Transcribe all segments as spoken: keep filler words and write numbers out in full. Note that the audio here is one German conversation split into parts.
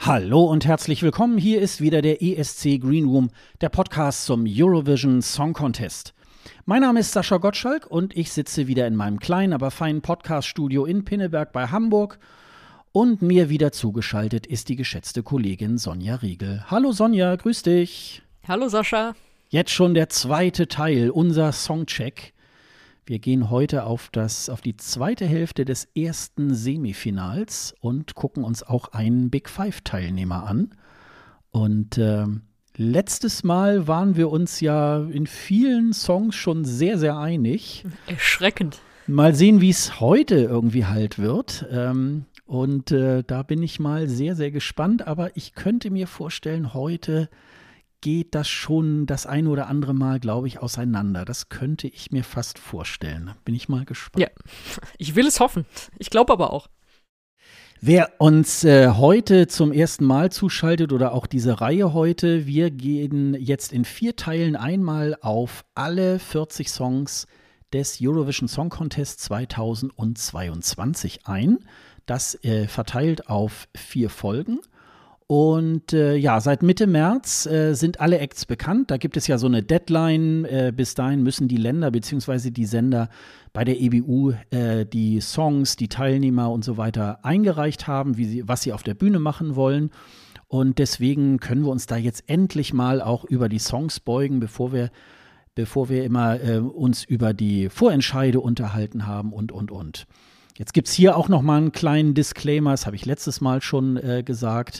Hallo und herzlich willkommen. Hier ist wieder der E S C Green Room, der Podcast zum Eurovision Song Contest. Mein Name ist Sascha Gottschalk und ich sitze wieder in meinem kleinen, aber feinen Podcast-Studio in Pinneberg bei Hamburg. Und mir wieder zugeschaltet ist die geschätzte Kollegin Sonja Riegel. Hallo Sonja, grüß dich. Hallo Sascha. Jetzt schon der zweite Teil, unser Songcheck. Wir gehen heute auf, das, auf die zweite Hälfte des ersten Semifinals und gucken uns auch einen Big Five-Teilnehmer an. Und äh, letztes Mal waren wir uns ja in vielen Songs schon sehr, sehr einig. Erschreckend. Mal sehen, wie es heute irgendwie halt wird. Ähm, und äh, da bin ich mal sehr, sehr gespannt. Aber ich könnte mir vorstellen, heute geht das schon das ein oder andere Mal, glaube ich, auseinander. Das könnte ich mir fast vorstellen. Bin ich mal gespannt. Ja, ich will es hoffen. Ich glaube aber auch. Wer uns äh, heute zum ersten Mal zuschaltet oder auch diese Reihe heute, wir gehen jetzt in vier Teilen einmal auf alle vierzig Songs des Eurovision Song Contest zweitausendzweiundzwanzig ein. Das äh, verteilt auf vier Folgen. Und äh, ja, seit Mitte März äh, sind alle Acts bekannt. Da gibt es ja so eine Deadline. Äh, bis dahin müssen die Länder bzw. die Sender bei der E B U äh, die Songs, die Teilnehmer und so weiter eingereicht haben, wie sie, was sie auf der Bühne machen wollen. Und deswegen können wir uns da jetzt endlich mal auch über die Songs beugen, bevor wir, bevor wir immer äh, uns über die Vorentscheide unterhalten haben und, und, und. Jetzt gibt es hier auch noch mal einen kleinen Disclaimer, das habe ich letztes Mal schon äh, gesagt.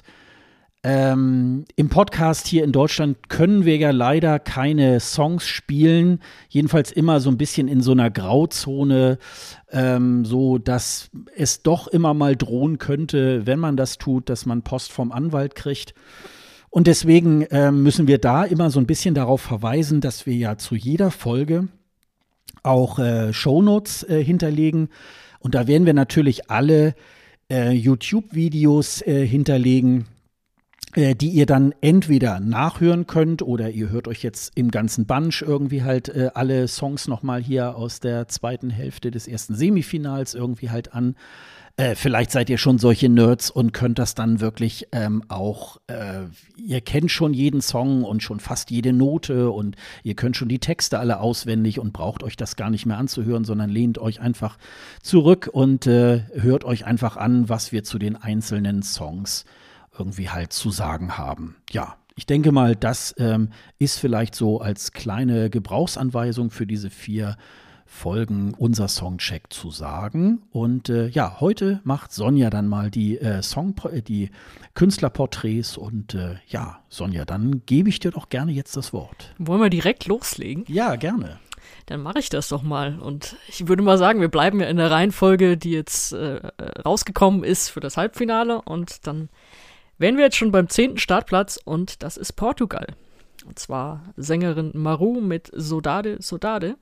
Ähm, im Podcast hier in Deutschland können wir ja leider keine Songs spielen, jedenfalls immer so ein bisschen in so einer Grauzone, ähm, so dass es doch immer mal drohen könnte, wenn man das tut, dass man Post vom Anwalt kriegt. Und deswegen äh, müssen wir da immer so ein bisschen darauf verweisen, dass wir ja zu jeder Folge auch äh, Shownotes äh, hinterlegen. Und da werden wir natürlich alle äh, YouTube-Videos äh, hinterlegen, die ihr dann entweder nachhören könnt oder ihr hört euch jetzt im ganzen Bunch irgendwie halt äh, alle Songs nochmal hier aus der zweiten Hälfte des ersten Semifinals irgendwie halt an. Äh, vielleicht seid ihr schon solche Nerds und könnt das dann wirklich ähm, auch, äh, ihr kennt schon jeden Song und schon fast jede Note und ihr könnt schon die Texte alle auswendig und braucht euch das gar nicht mehr anzuhören, sondern lehnt euch einfach zurück und äh, hört euch einfach an, was wir zu den einzelnen Songs irgendwie halt zu sagen haben. Ja, ich denke mal, das ähm, ist vielleicht so als kleine Gebrauchsanweisung für diese vier Folgen unser Songcheck zu sagen. Und äh, ja, heute macht Sonja dann mal die äh, Song, die Künstlerporträts und äh, ja, Sonja, dann gebe ich dir doch gerne jetzt das Wort. Wollen wir direkt loslegen? Ja, gerne. Dann mache ich das doch mal. Und ich würde mal sagen, wir bleiben ja in der Reihenfolge, die jetzt äh, rausgekommen ist für das Halbfinale. Und dann wären wir jetzt schon beim zehnten Startplatz und das ist Portugal. Und zwar Sängerin Maru mit Saudade, Saudade.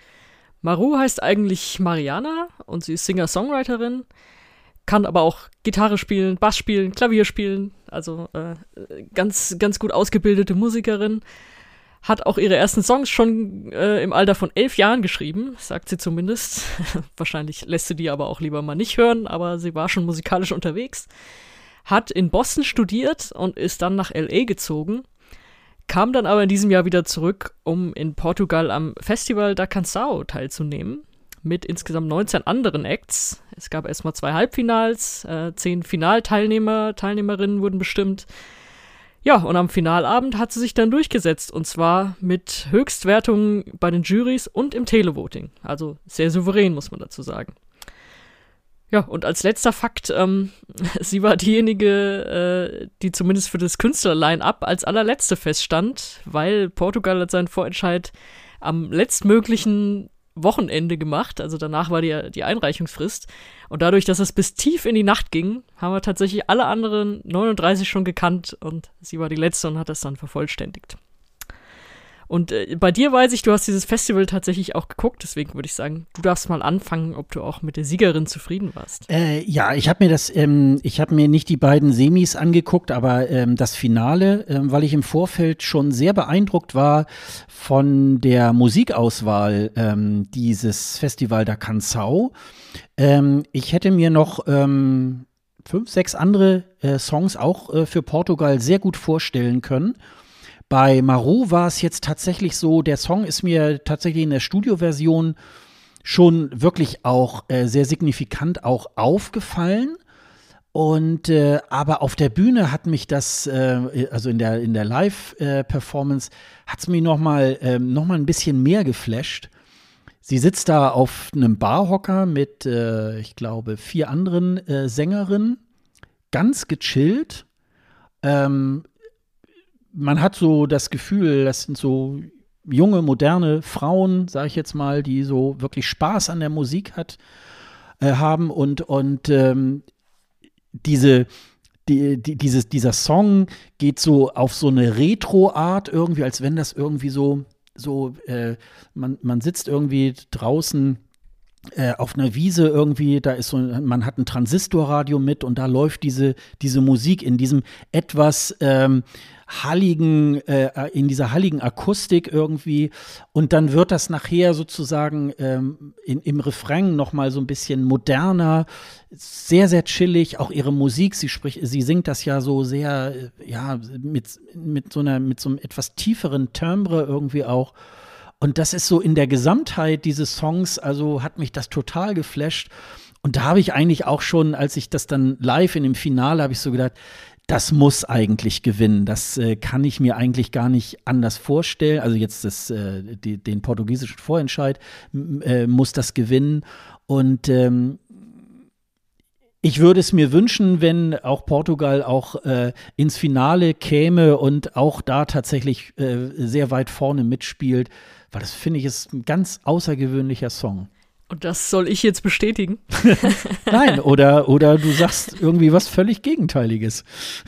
Maru heißt eigentlich Mariana und sie ist Singer-Songwriterin, kann aber auch Gitarre spielen, Bass spielen, Klavier spielen, also äh, ganz, ganz gut ausgebildete Musikerin. Hat auch ihre ersten Songs schon äh, im Alter von elf Jahren geschrieben, sagt sie zumindest. Wahrscheinlich lässt sie die aber auch lieber mal nicht hören, aber sie war schon musikalisch unterwegs. Hat in Boston studiert und ist dann nach L A gezogen, kam dann aber in diesem Jahr wieder zurück, um in Portugal am Festival da Canção teilzunehmen, mit insgesamt neunzehn anderen Acts. Es gab erstmal zwei Halbfinals, äh, zehn Finalteilnehmer, Teilnehmerinnen wurden bestimmt. Ja, und am Finalabend hat sie sich dann durchgesetzt, und zwar mit Höchstwertungen bei den Jurys und im Televoting. Also sehr souverän, muss man dazu sagen. Ja, und als letzter Fakt, ähm, sie war diejenige, äh, die zumindest für das Künstler-Line-Up als allerletzte feststand, weil Portugal hat seinen Vorentscheid am letztmöglichen Wochenende gemacht, also danach war die, die Einreichungsfrist. Und dadurch, dass es bis tief in die Nacht ging, haben wir tatsächlich alle anderen neununddreißig schon gekannt und sie war die letzte und hat das dann vervollständigt. Und äh, bei dir weiß ich, du hast dieses Festival tatsächlich auch geguckt, deswegen würde ich sagen, du darfst mal anfangen, ob du auch mit der Siegerin zufrieden warst. Äh, ja, ich habe mir das, ähm, ich habe mir nicht die beiden Semis angeguckt, aber ähm, das Finale, ähm, weil ich im Vorfeld schon sehr beeindruckt war von der Musikauswahl ähm, dieses Festival da Canção. Ähm, ich hätte mir noch ähm, fünf, sechs andere äh, Songs auch äh, für Portugal sehr gut vorstellen können. Bei Marou war es jetzt tatsächlich so, der Song ist mir tatsächlich in der Studioversion schon wirklich auch äh, sehr signifikant auch aufgefallen. Und äh, aber auf der Bühne hat mich das, äh, also in der, in der Live-Performance, hat es mich noch mal, äh, noch mal ein bisschen mehr geflasht. Sie sitzt da auf einem Barhocker mit, äh, ich glaube, vier anderen äh, Sängerinnen, ganz gechillt. Ähm, man hat so das Gefühl, das sind so junge, moderne Frauen, sage ich jetzt mal, die so wirklich Spaß an der Musik hat, äh, haben und, und ähm, diese, die, die, dieses, dieser Song geht so auf so eine Retro-Art irgendwie, als wenn das irgendwie so, so äh, man, man sitzt irgendwie draußen äh, auf einer Wiese irgendwie, da ist so, man hat ein Transistorradio mit und da läuft diese, diese Musik in diesem etwas ähm, halligen, äh, in dieser halligen Akustik irgendwie und dann wird das nachher sozusagen ähm, in, im Refrain nochmal so ein bisschen moderner, sehr, sehr chillig, auch ihre Musik, sie spricht, sie singt das ja so sehr, ja, mit, mit so einer, mit so einem etwas tieferen Timbre irgendwie auch. Und das ist so in der Gesamtheit dieses Songs, also hat mich das total geflasht. Und da habe ich eigentlich auch schon, als ich das dann live in dem Finale, habe ich so gedacht, das muss eigentlich gewinnen. Das äh, kann ich mir eigentlich gar nicht anders vorstellen. Also jetzt das, äh, die, den portugiesischen Vorentscheid äh, muss das gewinnen. Und ähm, ich würde es mir wünschen, wenn auch Portugal auch äh, ins Finale käme und auch da tatsächlich äh, sehr weit vorne mitspielt, weil das, finde ich, ist ein ganz außergewöhnlicher Song. Und das soll ich jetzt bestätigen? Nein, oder, oder du sagst irgendwie was völlig Gegenteiliges.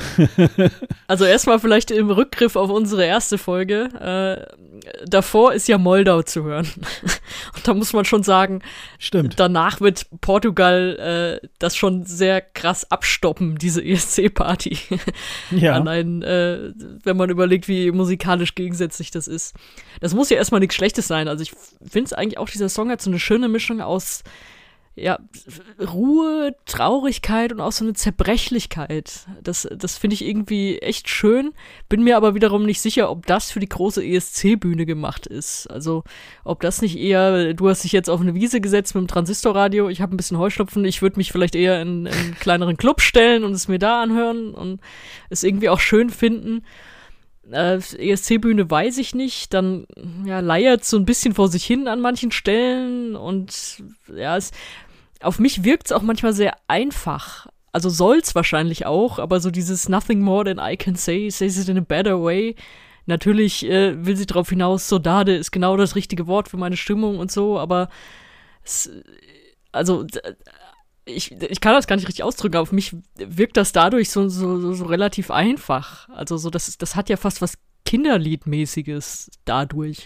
Also erstmal vielleicht im Rückgriff auf unsere erste Folge. Äh, davor ist ja Moldau zu hören. Und da muss man schon sagen, stimmt. Danach wird Portugal äh, das schon sehr krass abstoppen, diese E S C-Party. Ja. Allein, äh, wenn man überlegt, wie musikalisch gegensätzlich das ist. Das muss ja erstmal nichts Schlechtes sein. Also ich finde es eigentlich auch, dieser Song hat so eine schöne Mischung aus ja, Ruhe, Traurigkeit und auch so eine Zerbrechlichkeit. Das, das finde ich irgendwie echt schön. Bin mir aber wiederum nicht sicher, ob das für die große E S C-Bühne gemacht ist. Also ob das nicht eher, du hast dich jetzt auf eine Wiese gesetzt mit dem Transistorradio, ich habe ein bisschen Heuschnupfen, ich würde mich vielleicht eher in, in einen kleineren Club stellen und es mir da anhören und es irgendwie auch schön finden. Äh, E S C-Bühne weiß ich nicht, dann ja, leiert so ein bisschen vor sich hin an manchen Stellen und ja, es, auf mich wirkt es auch manchmal sehr einfach. Also soll's wahrscheinlich auch, aber so dieses Nothing more than I can say, says it in a better way. Natürlich äh, will sie darauf hinaus, Saudade ist genau das richtige Wort für meine Stimmung und so, aber es, also Ich, ich kann das gar nicht richtig ausdrücken, aber auf mich wirkt das dadurch so, so, so, so relativ einfach. Also so, das, das hat ja fast was Kinderliedmäßiges dadurch.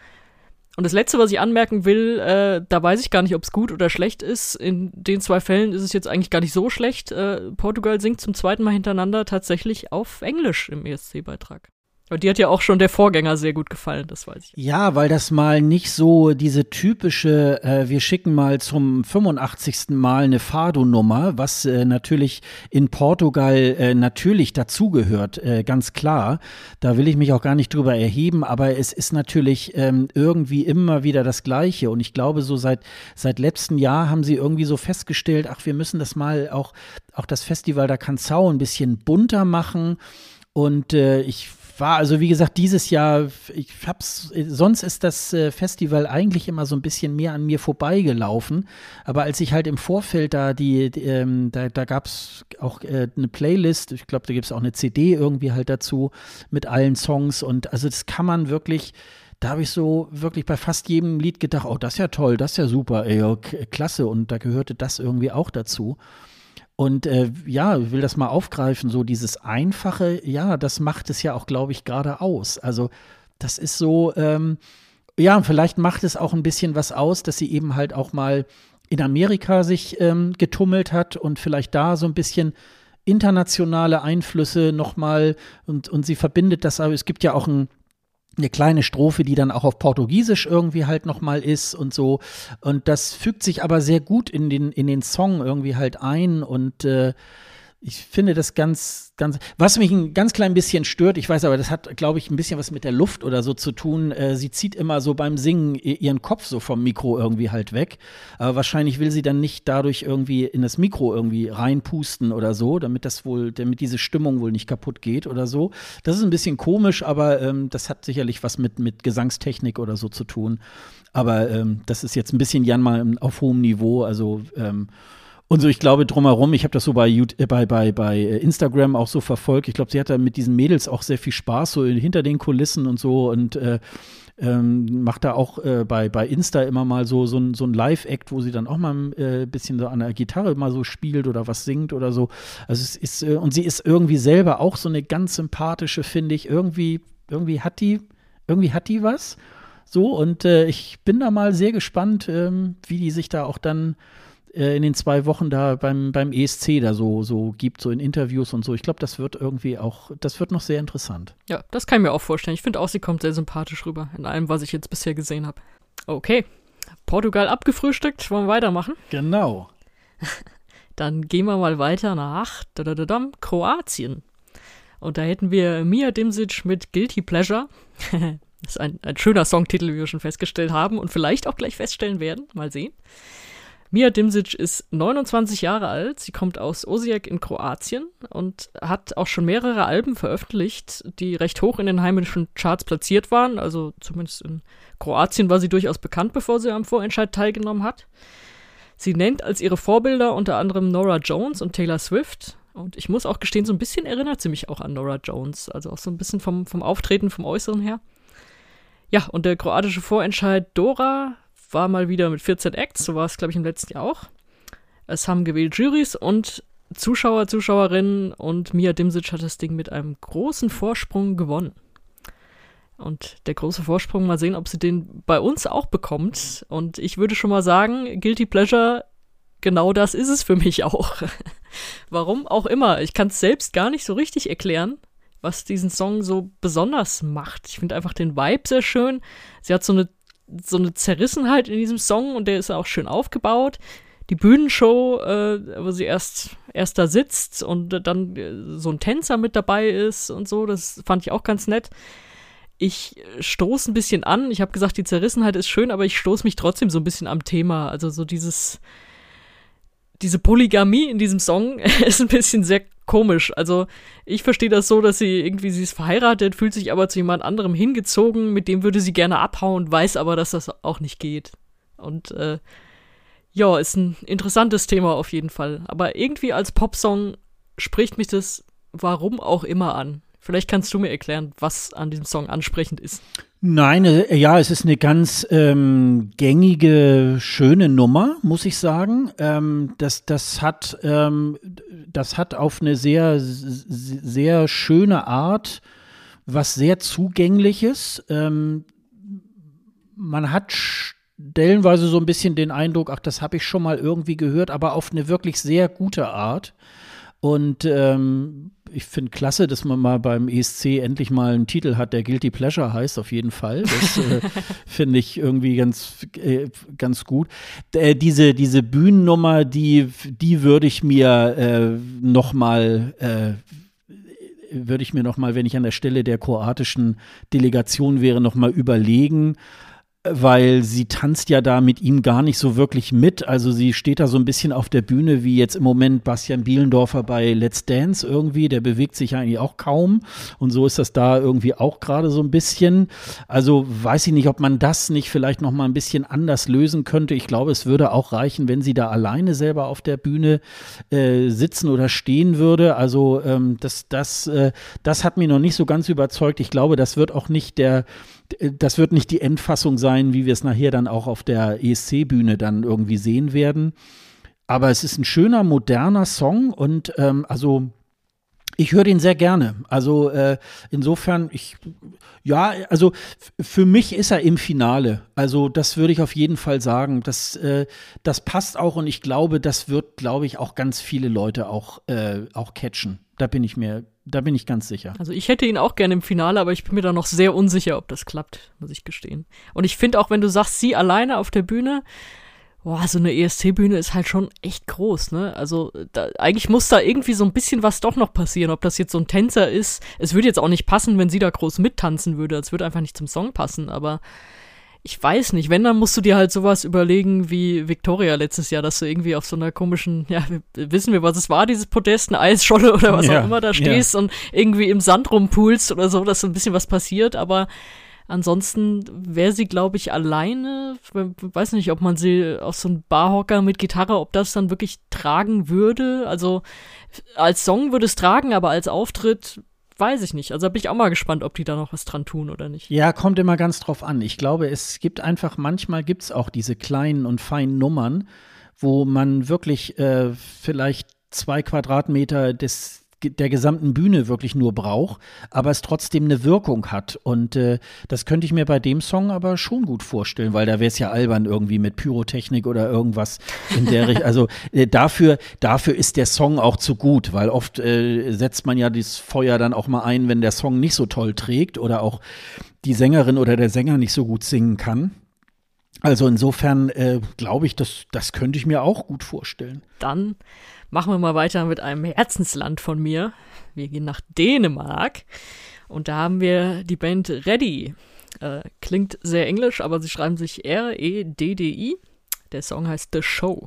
Und das Letzte, was ich anmerken will, äh, da weiß ich gar nicht, ob es gut oder schlecht ist. In den zwei Fällen ist es jetzt eigentlich gar nicht so schlecht. Äh, Portugal singt zum zweiten Mal hintereinander tatsächlich auf Englisch im E S C-Beitrag. Aber die hat ja auch schon der Vorgänger sehr gut gefallen, das weiß ich. Ja, weil das mal nicht so diese typische, äh, wir schicken mal zum fünfundachtzigsten Mal eine Fado-Nummer, was äh, natürlich in Portugal äh, natürlich dazugehört, äh, ganz klar. Da will ich mich auch gar nicht drüber erheben, aber es ist natürlich ähm, irgendwie immer wieder das Gleiche. Und ich glaube, so seit, seit letztem Jahr haben sie irgendwie so festgestellt, ach, wir müssen das mal auch, auch das Festival da Canção ein bisschen bunter machen. Und äh, ich war also, wie gesagt, dieses Jahr, ich hab's, sonst ist das äh, Festival eigentlich immer so ein bisschen mehr an mir vorbeigelaufen, aber als ich halt im Vorfeld da die, die ähm, da, da gab's auch äh, eine Playlist, ich glaube, da gibt's auch eine C D irgendwie halt dazu mit allen Songs und also das kann man wirklich, da habe ich so wirklich bei fast jedem Lied gedacht, oh, das ist ja toll, das ist ja super, ey, oh, k- klasse und da gehörte das irgendwie auch dazu. Und äh, ja, ich will das mal aufgreifen, so dieses Einfache, ja, das macht es ja auch, glaube ich, gerade aus. Also das ist so, ähm, ja, vielleicht macht es auch ein bisschen was aus, dass sie eben halt auch mal in Amerika sich ähm, getummelt hat und vielleicht da so ein bisschen internationale Einflüsse nochmal und, und sie verbindet das, aber es gibt ja auch ein eine kleine Strophe, die dann auch auf Portugiesisch irgendwie halt nochmal ist und so. Und das fügt sich aber sehr gut in den, in den Song irgendwie halt ein und äh, Ich finde das ganz, ganz, was mich ein ganz klein bisschen stört, ich weiß aber, das hat, glaube ich, ein bisschen was mit der Luft oder so zu tun. Äh, sie zieht immer so beim Singen ihren Kopf so vom Mikro irgendwie halt weg. Aber wahrscheinlich will sie dann nicht dadurch irgendwie in das Mikro irgendwie reinpusten oder so, damit das wohl, damit diese Stimmung wohl nicht kaputt geht oder so. Das ist ein bisschen komisch, aber ähm, das hat sicherlich was mit, mit Gesangstechnik oder so zu tun. Aber ähm, das ist jetzt ein bisschen Jan mal auf hohem Niveau, also ähm, und so, ich glaube, drumherum, ich habe das so bei, YouTube, bei, bei, bei Instagram auch so verfolgt. Ich glaube, sie hat da mit diesen Mädels auch sehr viel Spaß, so hinter den Kulissen und so. Und äh, ähm, macht da auch äh, bei, bei Insta immer mal so, so ein, so ein Live-Act, wo sie dann auch mal ein äh, bisschen so an der Gitarre mal so spielt oder was singt oder so. Also es ist, äh, und sie ist irgendwie selber auch so eine ganz sympathische, finde ich. Irgendwie, irgendwie hat die, irgendwie hat die was. So, und äh, ich bin da mal sehr gespannt, ähm, wie die sich da auch dann in den zwei Wochen da beim, beim E S C da so, so gibt, so in Interviews und so. Ich glaube, das wird irgendwie auch, das wird noch sehr interessant. Ja, das kann ich mir auch vorstellen. Ich finde auch, sie kommt sehr sympathisch rüber in allem, was ich jetzt bisher gesehen habe. Okay, Portugal abgefrühstückt, wollen wir weitermachen? Genau. Dann gehen wir mal weiter nach dadadadam, Kroatien. Und da hätten wir Mia Dimsic mit Guilty Pleasure. Das ist ein, ein schöner Songtitel, wie wir schon festgestellt haben und vielleicht auch gleich feststellen werden. Mal sehen. Mia Dimsic ist neunundzwanzig Jahre alt, sie kommt aus Osijek in Kroatien und hat auch schon mehrere Alben veröffentlicht, die recht hoch in den heimischen Charts platziert waren, also zumindest in Kroatien war sie durchaus bekannt, bevor sie am Vorentscheid teilgenommen hat. Sie nennt als ihre Vorbilder unter anderem Norah Jones und Taylor Swift und ich muss auch gestehen, so ein bisschen erinnert sie mich auch an Norah Jones, also auch so ein bisschen vom, vom Auftreten, vom Äußeren her. Ja, und der kroatische Vorentscheid Dora war mal wieder mit vierzehn Acts, so war es, glaube ich, im letzten Jahr auch. Es haben gewählt Jurys und Zuschauer, Zuschauerinnen und Mia Dimsic hat das Ding mit einem großen Vorsprung gewonnen. Und der große Vorsprung, mal sehen, ob sie den bei uns auch bekommt. Und ich würde schon mal sagen, Guilty Pleasure, genau das ist es für mich auch. Warum auch immer. Ich kann es selbst gar nicht so richtig erklären, was diesen Song so besonders macht. Ich finde einfach den Vibe sehr schön. Sie hat so eine so eine Zerrissenheit in diesem Song und der ist auch schön aufgebaut. Die Bühnenshow, äh, wo sie erst, erst da sitzt und dann äh, so ein Tänzer mit dabei ist und so, das fand ich auch ganz nett. Ich stoße ein bisschen an, ich habe gesagt, die Zerrissenheit ist schön, aber ich stoße mich trotzdem so ein bisschen am Thema. Also so dieses, diese Polygamie in diesem Song ist ein bisschen sehr komisch. Also ich verstehe das so, dass sie irgendwie, sie ist verheiratet, fühlt sich aber zu jemand anderem hingezogen, mit dem würde sie gerne abhauen, weiß aber, dass das auch nicht geht. Und äh, ja, ist ein interessantes Thema auf jeden Fall. Aber irgendwie als Popsong spricht mich das warum auch immer an. Vielleicht kannst du mir erklären, was an diesem Song ansprechend ist. Nein, äh, ja, es ist eine ganz ähm, gängige, schöne Nummer, muss ich sagen. Ähm, das, das hat, ähm, das hat auf eine sehr, sehr schöne Art was sehr Zugängliches. Ähm, man hat stellenweise so ein bisschen den Eindruck, ach, das habe ich schon mal irgendwie gehört, aber auf eine wirklich sehr gute Art. Und ähm, ich finde klasse, dass man mal beim E S C endlich mal einen Titel hat, der Guilty Pleasure heißt, auf jeden Fall. Das äh, finde ich irgendwie ganz, äh, ganz gut. Äh, diese, diese Bühnennummer, die, die würde ich mir äh, noch mal äh, würde ich mir noch mal, wenn ich an der Stelle der kroatischen Delegation wäre, noch mal überlegen. Weil sie tanzt ja da mit ihm gar nicht so wirklich mit. Also sie steht da so ein bisschen auf der Bühne, wie jetzt im Moment Bastian Bielendorfer bei Let's Dance irgendwie. Der bewegt sich eigentlich auch kaum. Und so ist das da irgendwie auch gerade so ein bisschen. Also weiß ich nicht, ob man das nicht vielleicht noch mal ein bisschen anders lösen könnte. Ich glaube, es würde auch reichen, wenn sie da alleine selber auf der Bühne äh, sitzen oder stehen würde. Also ähm, das, das, äh, das hat mich noch nicht so ganz überzeugt. Ich glaube, das wird auch nicht der Das wird nicht die Endfassung sein, wie wir es nachher dann auch auf der E S C-Bühne dann irgendwie sehen werden. Aber es ist ein schöner, moderner Song und ähm, also ich höre den sehr gerne. Also äh, insofern, ich, ja, also f- für mich ist er im Finale. Also das würde ich auf jeden Fall sagen. Das, äh, das passt auch und ich glaube, das wird, glaube ich, auch ganz viele Leute auch, äh, auch catchen. Da bin ich mir Da bin ich ganz sicher. Also ich hätte ihn auch gerne im Finale, aber ich bin mir da noch sehr unsicher, ob das klappt, muss ich gestehen. Und ich finde auch, wenn du sagst, sie alleine auf der Bühne, boah, so eine E S C-Bühne ist halt schon echt groß, ne? Also da, eigentlich muss da irgendwie so ein bisschen was doch noch passieren, ob das jetzt so ein Tänzer ist. Es würde jetzt auch nicht passen, wenn sie da groß mittanzen würde. Es würde einfach nicht zum Song passen, aber ich weiß nicht, wenn, dann musst du dir halt sowas überlegen wie Victoria letztes Jahr, dass du irgendwie auf so einer komischen, ja, wissen wir, was es war, dieses Podest, eine Eisscholle oder was ja, auch immer da stehst ja. und irgendwie im Sand rumpulst oder so, dass so ein bisschen was passiert, aber ansonsten wäre sie, glaube ich, alleine, ich weiß nicht, ob man sie auf so einen Barhocker mit Gitarre, ob das dann wirklich tragen würde, also als Song würde es tragen, aber als Auftritt weiß ich nicht. Also da bin ich auch mal gespannt, ob die da noch was dran tun oder nicht. Ja, kommt immer ganz drauf an. Ich glaube, es gibt einfach, manchmal gibt es auch diese kleinen und feinen Nummern, wo man wirklich äh, vielleicht zwei Quadratmeter des der gesamten Bühne wirklich nur braucht, aber es trotzdem eine Wirkung hat. Und äh, das könnte ich mir bei dem Song aber schon gut vorstellen, weil da wäre es ja albern irgendwie mit Pyrotechnik oder irgendwas in der Richtung. Also äh, dafür, dafür ist der Song auch zu gut, weil oft äh, setzt man ja das Feuer dann auch mal ein, wenn der Song nicht so toll trägt oder auch die Sängerin oder der Sänger nicht so gut singen kann. Also insofern äh, glaube ich, das, das könnte ich mir auch gut vorstellen. Dann machen wir mal weiter mit einem Herzensland von mir. Wir gehen nach Dänemark und da haben wir die Band Ready. Äh, klingt sehr englisch, aber sie schreiben sich R E D D I. Der Song heißt The Show.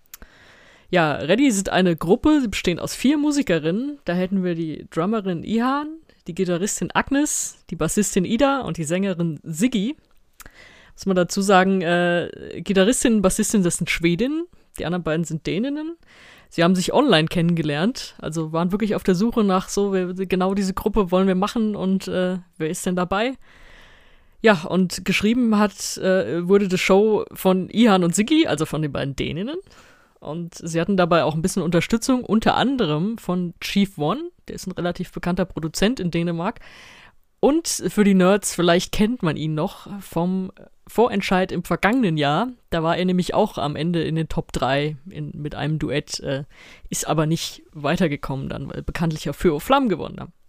Ja, Ready sind eine Gruppe, sie bestehen aus vier Musikerinnen. Da hätten wir die Drummerin Ihan, die Gitarristin Agnes, die Bassistin Ida und die Sängerin Siggi. Muss man dazu sagen, äh, Gitarristin und Bassistin, das sind Schwedinnen, die anderen beiden sind Däninnen. Sie haben sich online kennengelernt, also waren wirklich auf der Suche nach so, genau diese Gruppe wollen wir machen und äh, wer ist denn dabei? Ja, und geschrieben hat, äh, wurde die Show von Ihan und Siggi, also von den beiden Däninnen. Und sie hatten dabei auch ein bisschen Unterstützung, unter anderem von Chief One, der ist ein relativ bekannter Produzent in Dänemark. Und für die Nerds, vielleicht kennt man ihn noch vom Vorentscheid im vergangenen Jahr. Da war er nämlich auch am Ende in den Top drei in, mit einem Duett, äh, ist aber nicht weitergekommen dann, weil bekanntlich auf Feu aux Flammes gewonnen haben.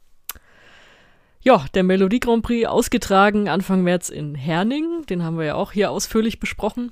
Ja, der Melodie Grand Prix ausgetragen Anfang März in Herning, den haben wir ja auch hier ausführlich besprochen,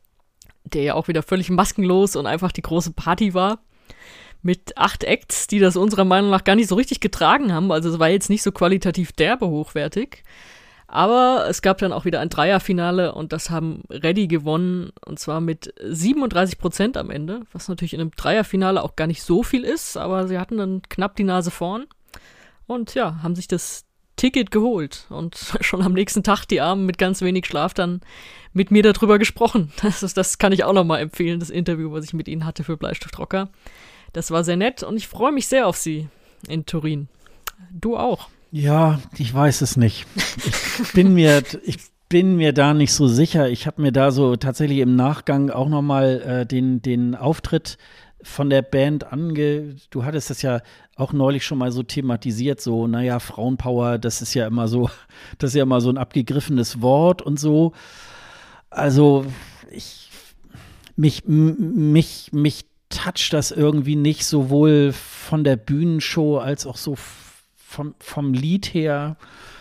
der ja auch wieder völlig maskenlos und einfach die große Party war. Mit acht Acts, die das unserer Meinung nach gar nicht so richtig getragen haben. Also es war jetzt nicht so qualitativ derbe hochwertig. Aber es gab dann auch wieder ein Dreierfinale und das haben Ready gewonnen. Und zwar mit siebenunddreißig Prozent am Ende. Was natürlich in einem Dreierfinale auch gar nicht so viel ist. Aber sie hatten dann knapp die Nase vorn. Und ja, haben sich das Ticket geholt. Und schon am nächsten Tag die Armen mit ganz wenig Schlaf dann mit mir darüber gesprochen. Das, ist, das kann ich auch nochmal empfehlen, das Interview, was ich mit ihnen hatte für Bleistiftrocker. Das war sehr nett und ich freue mich sehr auf sie in Turin. Du auch? Ja, ich weiß es nicht. Ich bin mir, ich bin mir da nicht so sicher. Ich habe mir da so tatsächlich im Nachgang auch noch mal äh, den, den Auftritt von der Band ange... Du hattest das ja auch neulich schon mal so thematisiert, so, naja, Frauenpower, das ist ja immer so, das ist ja immer so ein abgegriffenes Wort und so. Also, ich, mich, mich, mich toucht das irgendwie nicht, sowohl von der Bühnenshow als auch so vom, vom Lied her.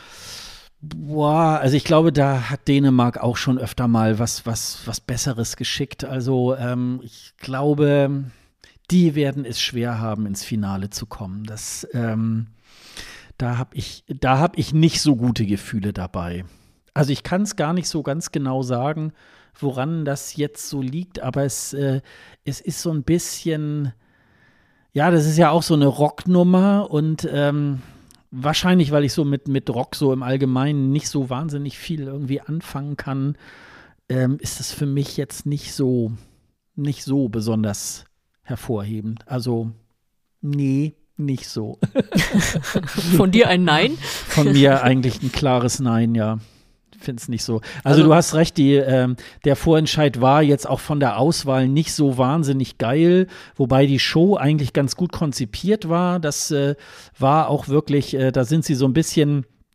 Boah, also ich glaube, da hat Dänemark auch schon öfter mal was, was, was Besseres geschickt. Also ähm, ich glaube, die werden es schwer haben, ins Finale zu kommen. Das, ähm, da habe ich, da hab ich nicht so gute Gefühle dabei. Also ich kann es gar nicht so ganz genau sagen, woran das jetzt so liegt, aber es, äh, es ist so ein bisschen, ja, das ist ja auch so eine Rocknummer und ähm, wahrscheinlich, weil ich so mit, mit Rock so im Allgemeinen nicht so wahnsinnig viel irgendwie anfangen kann, ähm, ist es für mich jetzt nicht so, nicht so besonders hervorhebend. Also, nee, nicht so. Von dir ein Nein? Von mir eigentlich ein klares Nein, ja. Finde es nicht so. Also, also du hast recht, die, ähm, der Vorentscheid war jetzt auch von der Auswahl nicht so wahnsinnig geil, wobei die Show eigentlich ganz gut konzipiert war. Das äh, war auch wirklich, äh, da sind sie so ein bisschen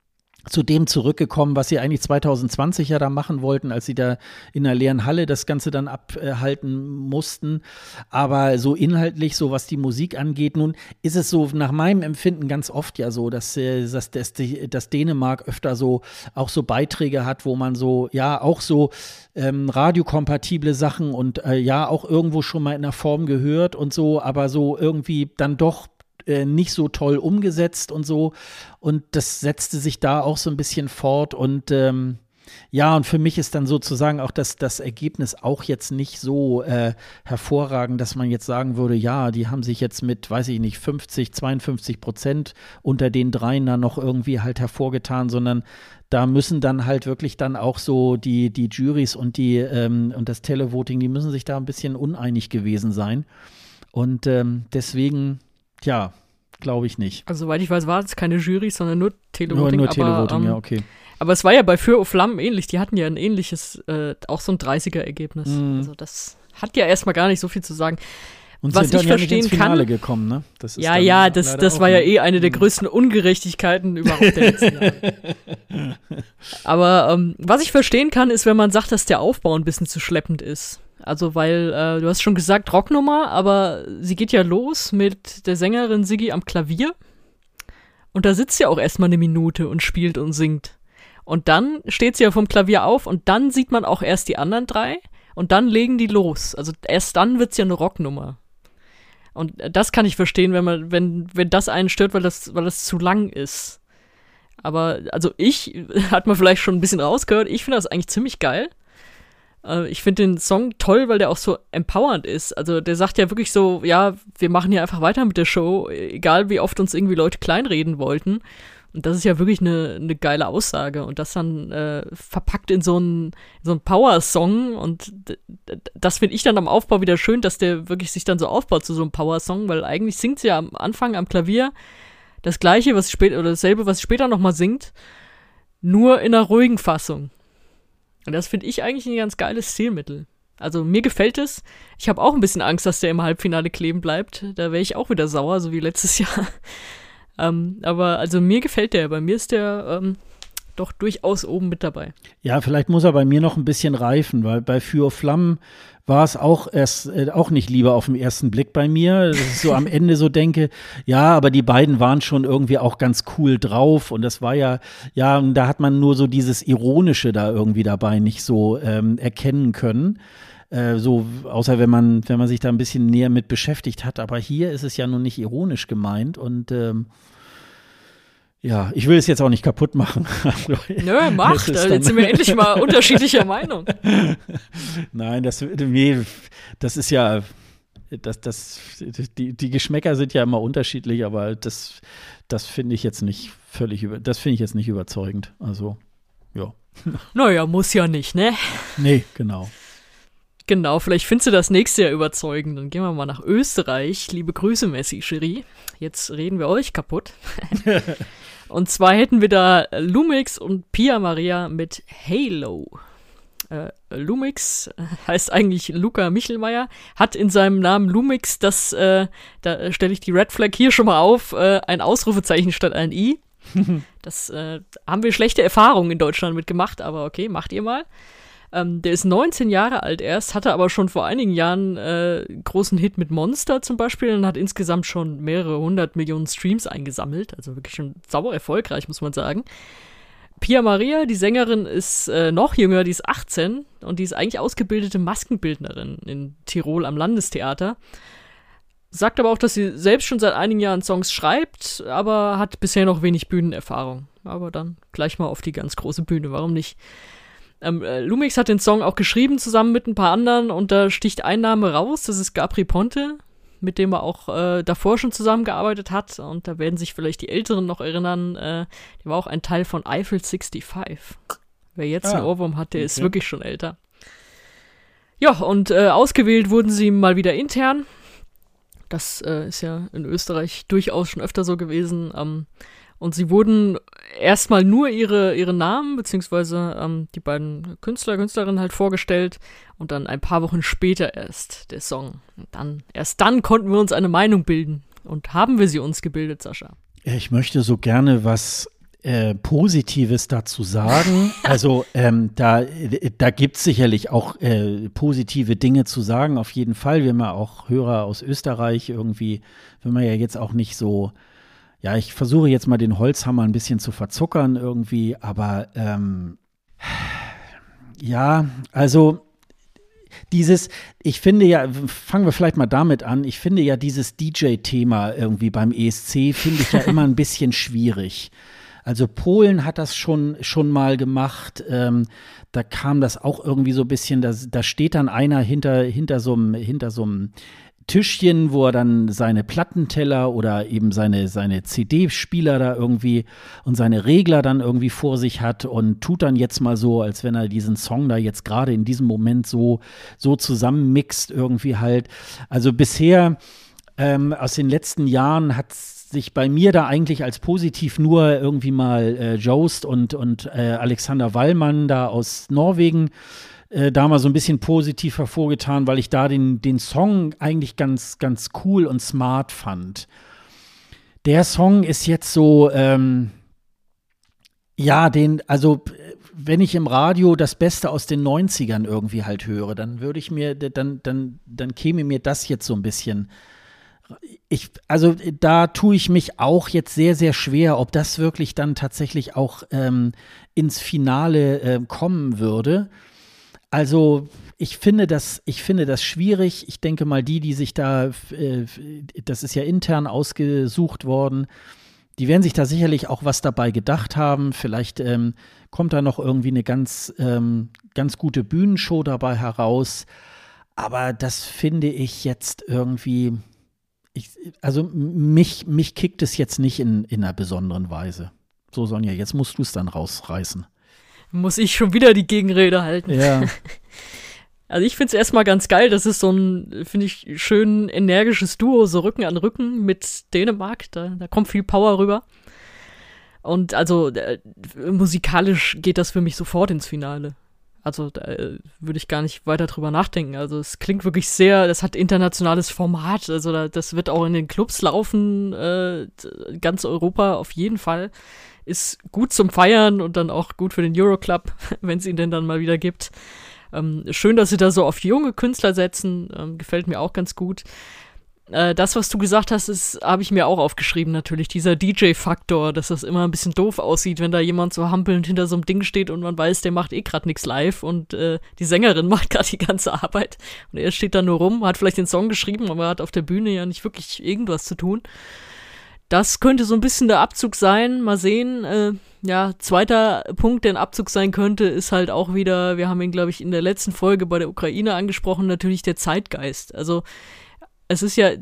zu dem zurückgekommen, was sie eigentlich zwanzig zwanzig ja da machen wollten, als sie da in einer leeren Halle das Ganze dann abhalten mussten. Aber so inhaltlich, so was die Musik angeht, nun ist es so nach meinem Empfinden ganz oft ja so, dass, dass, dass, dass Dänemark öfter so auch so Beiträge hat, wo man so, ja, auch so ähm, radiokompatible Sachen und äh, ja, auch irgendwo schon mal in einer Form gehört und so, aber so irgendwie dann doch nicht so toll umgesetzt und so. Und das setzte sich da auch so ein bisschen fort. Und ähm, ja, und für mich ist dann sozusagen auch das, das Ergebnis auch jetzt nicht so äh, hervorragend, dass man jetzt sagen würde, ja, die haben sich jetzt mit, weiß ich nicht, fünfzig, zweiundfünfzig Prozent unter den dreien da noch irgendwie halt hervorgetan, sondern da müssen dann halt wirklich dann auch so die, die Jurys und die ähm, und das Televoting, die müssen sich da ein bisschen uneinig gewesen sein. Und ähm, deswegen ja, glaube ich nicht. Also soweit ich weiß, war es keine Jury, sondern nur Televoting. Nur, nur Televoting, aber, ähm, ja, okay. Aber es war ja bei Feuer und Flammen ähnlich. Die hatten ja ein ähnliches, äh, auch so ein dreißiger-Ergebnis. Mm. Also das hat ja erstmal gar nicht so viel zu sagen. Und was sind dann ich ja verstehen nicht ins Finale kann, gekommen, ne? Das ist ja, ja, das, das war ja eh eine der mm. größten Ungerechtigkeiten überhaupt der letzten Jahre. Aber ähm, was ich verstehen kann, ist, wenn man sagt, dass der Aufbau ein bisschen zu schleppend ist. Also weil, äh, du hast schon gesagt, Rocknummer, aber sie geht ja los mit der Sängerin Siggi am Klavier und da sitzt sie auch erstmal eine Minute und spielt und singt. Und dann steht sie ja vom Klavier auf und dann sieht man auch erst die anderen drei und dann legen die los. Also erst dann wird's ja eine Rocknummer. Und das kann ich verstehen, wenn man, wenn, wenn das einen stört, weil das, weil das zu lang ist. Aber, also ich, hat man vielleicht schon ein bisschen rausgehört, ich finde das eigentlich ziemlich geil. Ich finde den Song toll, weil der auch so empowernd ist. Also der sagt ja wirklich so, ja, wir machen hier einfach weiter mit der Show, egal wie oft uns irgendwie Leute kleinreden wollten. Und das ist ja wirklich eine, eine geile Aussage. Und das dann äh, verpackt in so einen so einen Power-Song. Und d- d- das finde ich dann am Aufbau wieder schön, dass der wirklich sich dann so aufbaut zu so einem Power-Song, weil eigentlich singt sie ja am Anfang am Klavier das Gleiche, was sie später, oder dasselbe, was sie später nochmal singt, nur in einer ruhigen Fassung. Und das finde ich eigentlich ein ganz geiles Stilmittel. Also mir gefällt es. Ich habe auch ein bisschen Angst, dass der im Halbfinale kleben bleibt. Da wäre ich auch wieder sauer, so wie letztes Jahr. ähm, aber also mir gefällt der. Bei mir ist der ähm, doch durchaus oben mit dabei. Ja, vielleicht muss er bei mir noch ein bisschen reifen, weil bei Feuer und Flammen war es auch erst äh, auch nicht lieber auf den ersten Blick bei mir, dass ich so am Ende so denke, ja, aber die beiden waren schon irgendwie auch ganz cool drauf und das war ja, ja, und da hat man nur so dieses Ironische da irgendwie dabei nicht so ähm, erkennen können. Äh, so, außer wenn man, wenn man sich da ein bisschen näher mit beschäftigt hat, aber hier ist es ja nun nicht ironisch gemeint und ähm, ja, ich will es jetzt auch nicht kaputt machen. Nö, macht. Jetzt sind wir endlich mal unterschiedlicher Meinung. Nein, das, nee, das ist ja, das, das, die, die Geschmäcker sind ja immer unterschiedlich, aber das, das finde ich jetzt nicht völlig, über, das finde ich jetzt nicht überzeugend. Also, ja. Naja, muss ja nicht, ne? Nee, genau. Genau, vielleicht findest du das nächste Jahr überzeugend. Dann gehen wir mal nach Österreich. Liebe Grüße, Messi, Cherie. Jetzt reden wir euch kaputt. Und zwar hätten wir da Lumix und Pia Maria mit Halo. Äh, Lumix heißt eigentlich Luca Michelmeier, hat in seinem Namen Lumix, das, äh, da stelle ich die Red Flag hier schon mal auf, äh, ein Ausrufezeichen statt ein I. Das äh, haben wir schlechte Erfahrungen in Deutschland mitgemacht, aber okay, macht ihr mal. Ähm, der ist neunzehn Jahre alt erst, hatte aber schon vor einigen Jahren äh, großen Hit mit Monster zum Beispiel und hat insgesamt schon mehrere hundert Millionen Streams eingesammelt. Also wirklich schon sauber erfolgreich, muss man sagen. Pia Maria, die Sängerin, ist äh, noch jünger, die ist achtzehn und die ist eigentlich ausgebildete Maskenbildnerin in Tirol am Landestheater. Sagt aber auch, dass sie selbst schon seit einigen Jahren Songs schreibt, aber hat bisher noch wenig Bühnenerfahrung. Aber dann gleich mal auf die ganz große Bühne, warum nicht? Ähm, äh, Lumix hat den Song auch geschrieben, zusammen mit ein paar anderen, und da sticht ein Name raus, das ist Gabri Ponte, mit dem er auch äh, davor schon zusammengearbeitet hat, und da werden sich vielleicht die Älteren noch erinnern, äh, der war auch ein Teil von Eiffel fünfundsechzig. Wer jetzt ah, einen Ohrwurm hat, der okay. ist wirklich schon älter. Ja, und äh, ausgewählt wurden sie mal wieder intern. Das äh, ist ja in Österreich durchaus schon öfter so gewesen. Ähm, und sie wurden erstmal nur ihre, ihre Namen, beziehungsweise ähm, die beiden Künstler, Künstlerinnen halt vorgestellt. Und dann ein paar Wochen später erst der Song. Und dann, erst dann konnten wir uns eine Meinung bilden. Und haben wir sie uns gebildet, Sascha? Ich möchte so gerne was äh, Positives dazu sagen. Also ähm, da, da gibt es sicherlich auch äh, positive Dinge zu sagen, auf jeden Fall. Wir haben ja auch Hörer aus Österreich irgendwie, wenn man ja jetzt auch nicht so, ja, ich versuche jetzt mal den Holzhammer ein bisschen zu verzuckern irgendwie, aber ähm, ja, also dieses, ich finde ja, fangen wir vielleicht mal damit an, ich finde ja dieses D J-Thema irgendwie beim E S C, finde ich ja immer ein bisschen schwierig. Also Polen hat das schon, schon mal gemacht, ähm, da kam das auch irgendwie so ein bisschen, da, da steht dann einer hinter, hinter so einem, hinter so einem Tischchen, wo er dann seine Plattenteller oder eben seine, seine C D-Spieler da irgendwie und seine Regler dann irgendwie vor sich hat und tut dann jetzt mal so, als wenn er diesen Song da jetzt gerade in diesem Moment so, so zusammenmixt irgendwie halt. Also bisher ähm, aus den letzten Jahren hat sich bei mir da eigentlich als positiv nur irgendwie mal äh, Jost und, und äh, Alexander Wallmann da aus Norwegen Äh, da mal so ein bisschen positiv hervorgetan, weil ich da den, den Song eigentlich ganz, ganz cool und smart fand. Der Song ist jetzt so, ähm, ja, den, also wenn ich im Radio das Beste aus den neunzigern irgendwie halt höre, dann würde ich mir, dann, dann, dann käme mir das jetzt so ein bisschen. Ich, also da tue ich mich auch jetzt sehr, sehr schwer, ob das wirklich dann tatsächlich auch ähm, ins Finale äh, kommen würde. Also ich finde das, ich finde das schwierig. Ich denke mal, die, die sich da, äh, das ist ja intern ausgesucht worden, die werden sich da sicherlich auch was dabei gedacht haben. Vielleicht ähm, kommt da noch irgendwie eine ganz, ähm, ganz gute Bühnenshow dabei heraus. Aber das finde ich jetzt irgendwie, ich, also mich, mich kickt es jetzt nicht in, in einer besonderen Weise. So, Sonja, jetzt musst du es dann rausreißen. Muss ich schon wieder die Gegenrede halten. Ja. Also ich finde es erstmal ganz geil, das ist so ein, finde ich, schön energisches Duo, so Rücken an Rücken mit Dänemark, da, da kommt viel Power rüber. Und also äh, musikalisch geht das für mich sofort ins Finale. Also da äh, würde ich gar nicht weiter drüber nachdenken. Also es klingt wirklich sehr, das hat internationales Format, also da, das wird auch in den Clubs laufen, äh, ganz Europa auf jeden Fall. Ist gut zum Feiern und dann auch gut für den Euroclub, wenn es ihn denn dann mal wieder gibt. Ähm, schön, dass sie da so auf junge Künstler setzen, ähm, gefällt mir auch ganz gut. Äh, das, was du gesagt hast, ist, habe ich mir auch aufgeschrieben natürlich, dieser D J-Faktor, dass das immer ein bisschen doof aussieht, wenn da jemand so hampelnd hinter so einem Ding steht und man weiß, der macht eh gerade nichts live und äh, die Sängerin macht gerade die ganze Arbeit und er steht da nur rum, hat vielleicht den Song geschrieben, aber hat auf der Bühne ja nicht wirklich irgendwas zu tun. Das könnte so ein bisschen der Abzug sein, mal sehen. Äh, ja, zweiter Punkt, der ein Abzug sein könnte, ist halt auch wieder, wir haben ihn, glaube ich, in der letzten Folge bei der Ukraine angesprochen, natürlich der Zeitgeist. Also es ist ja,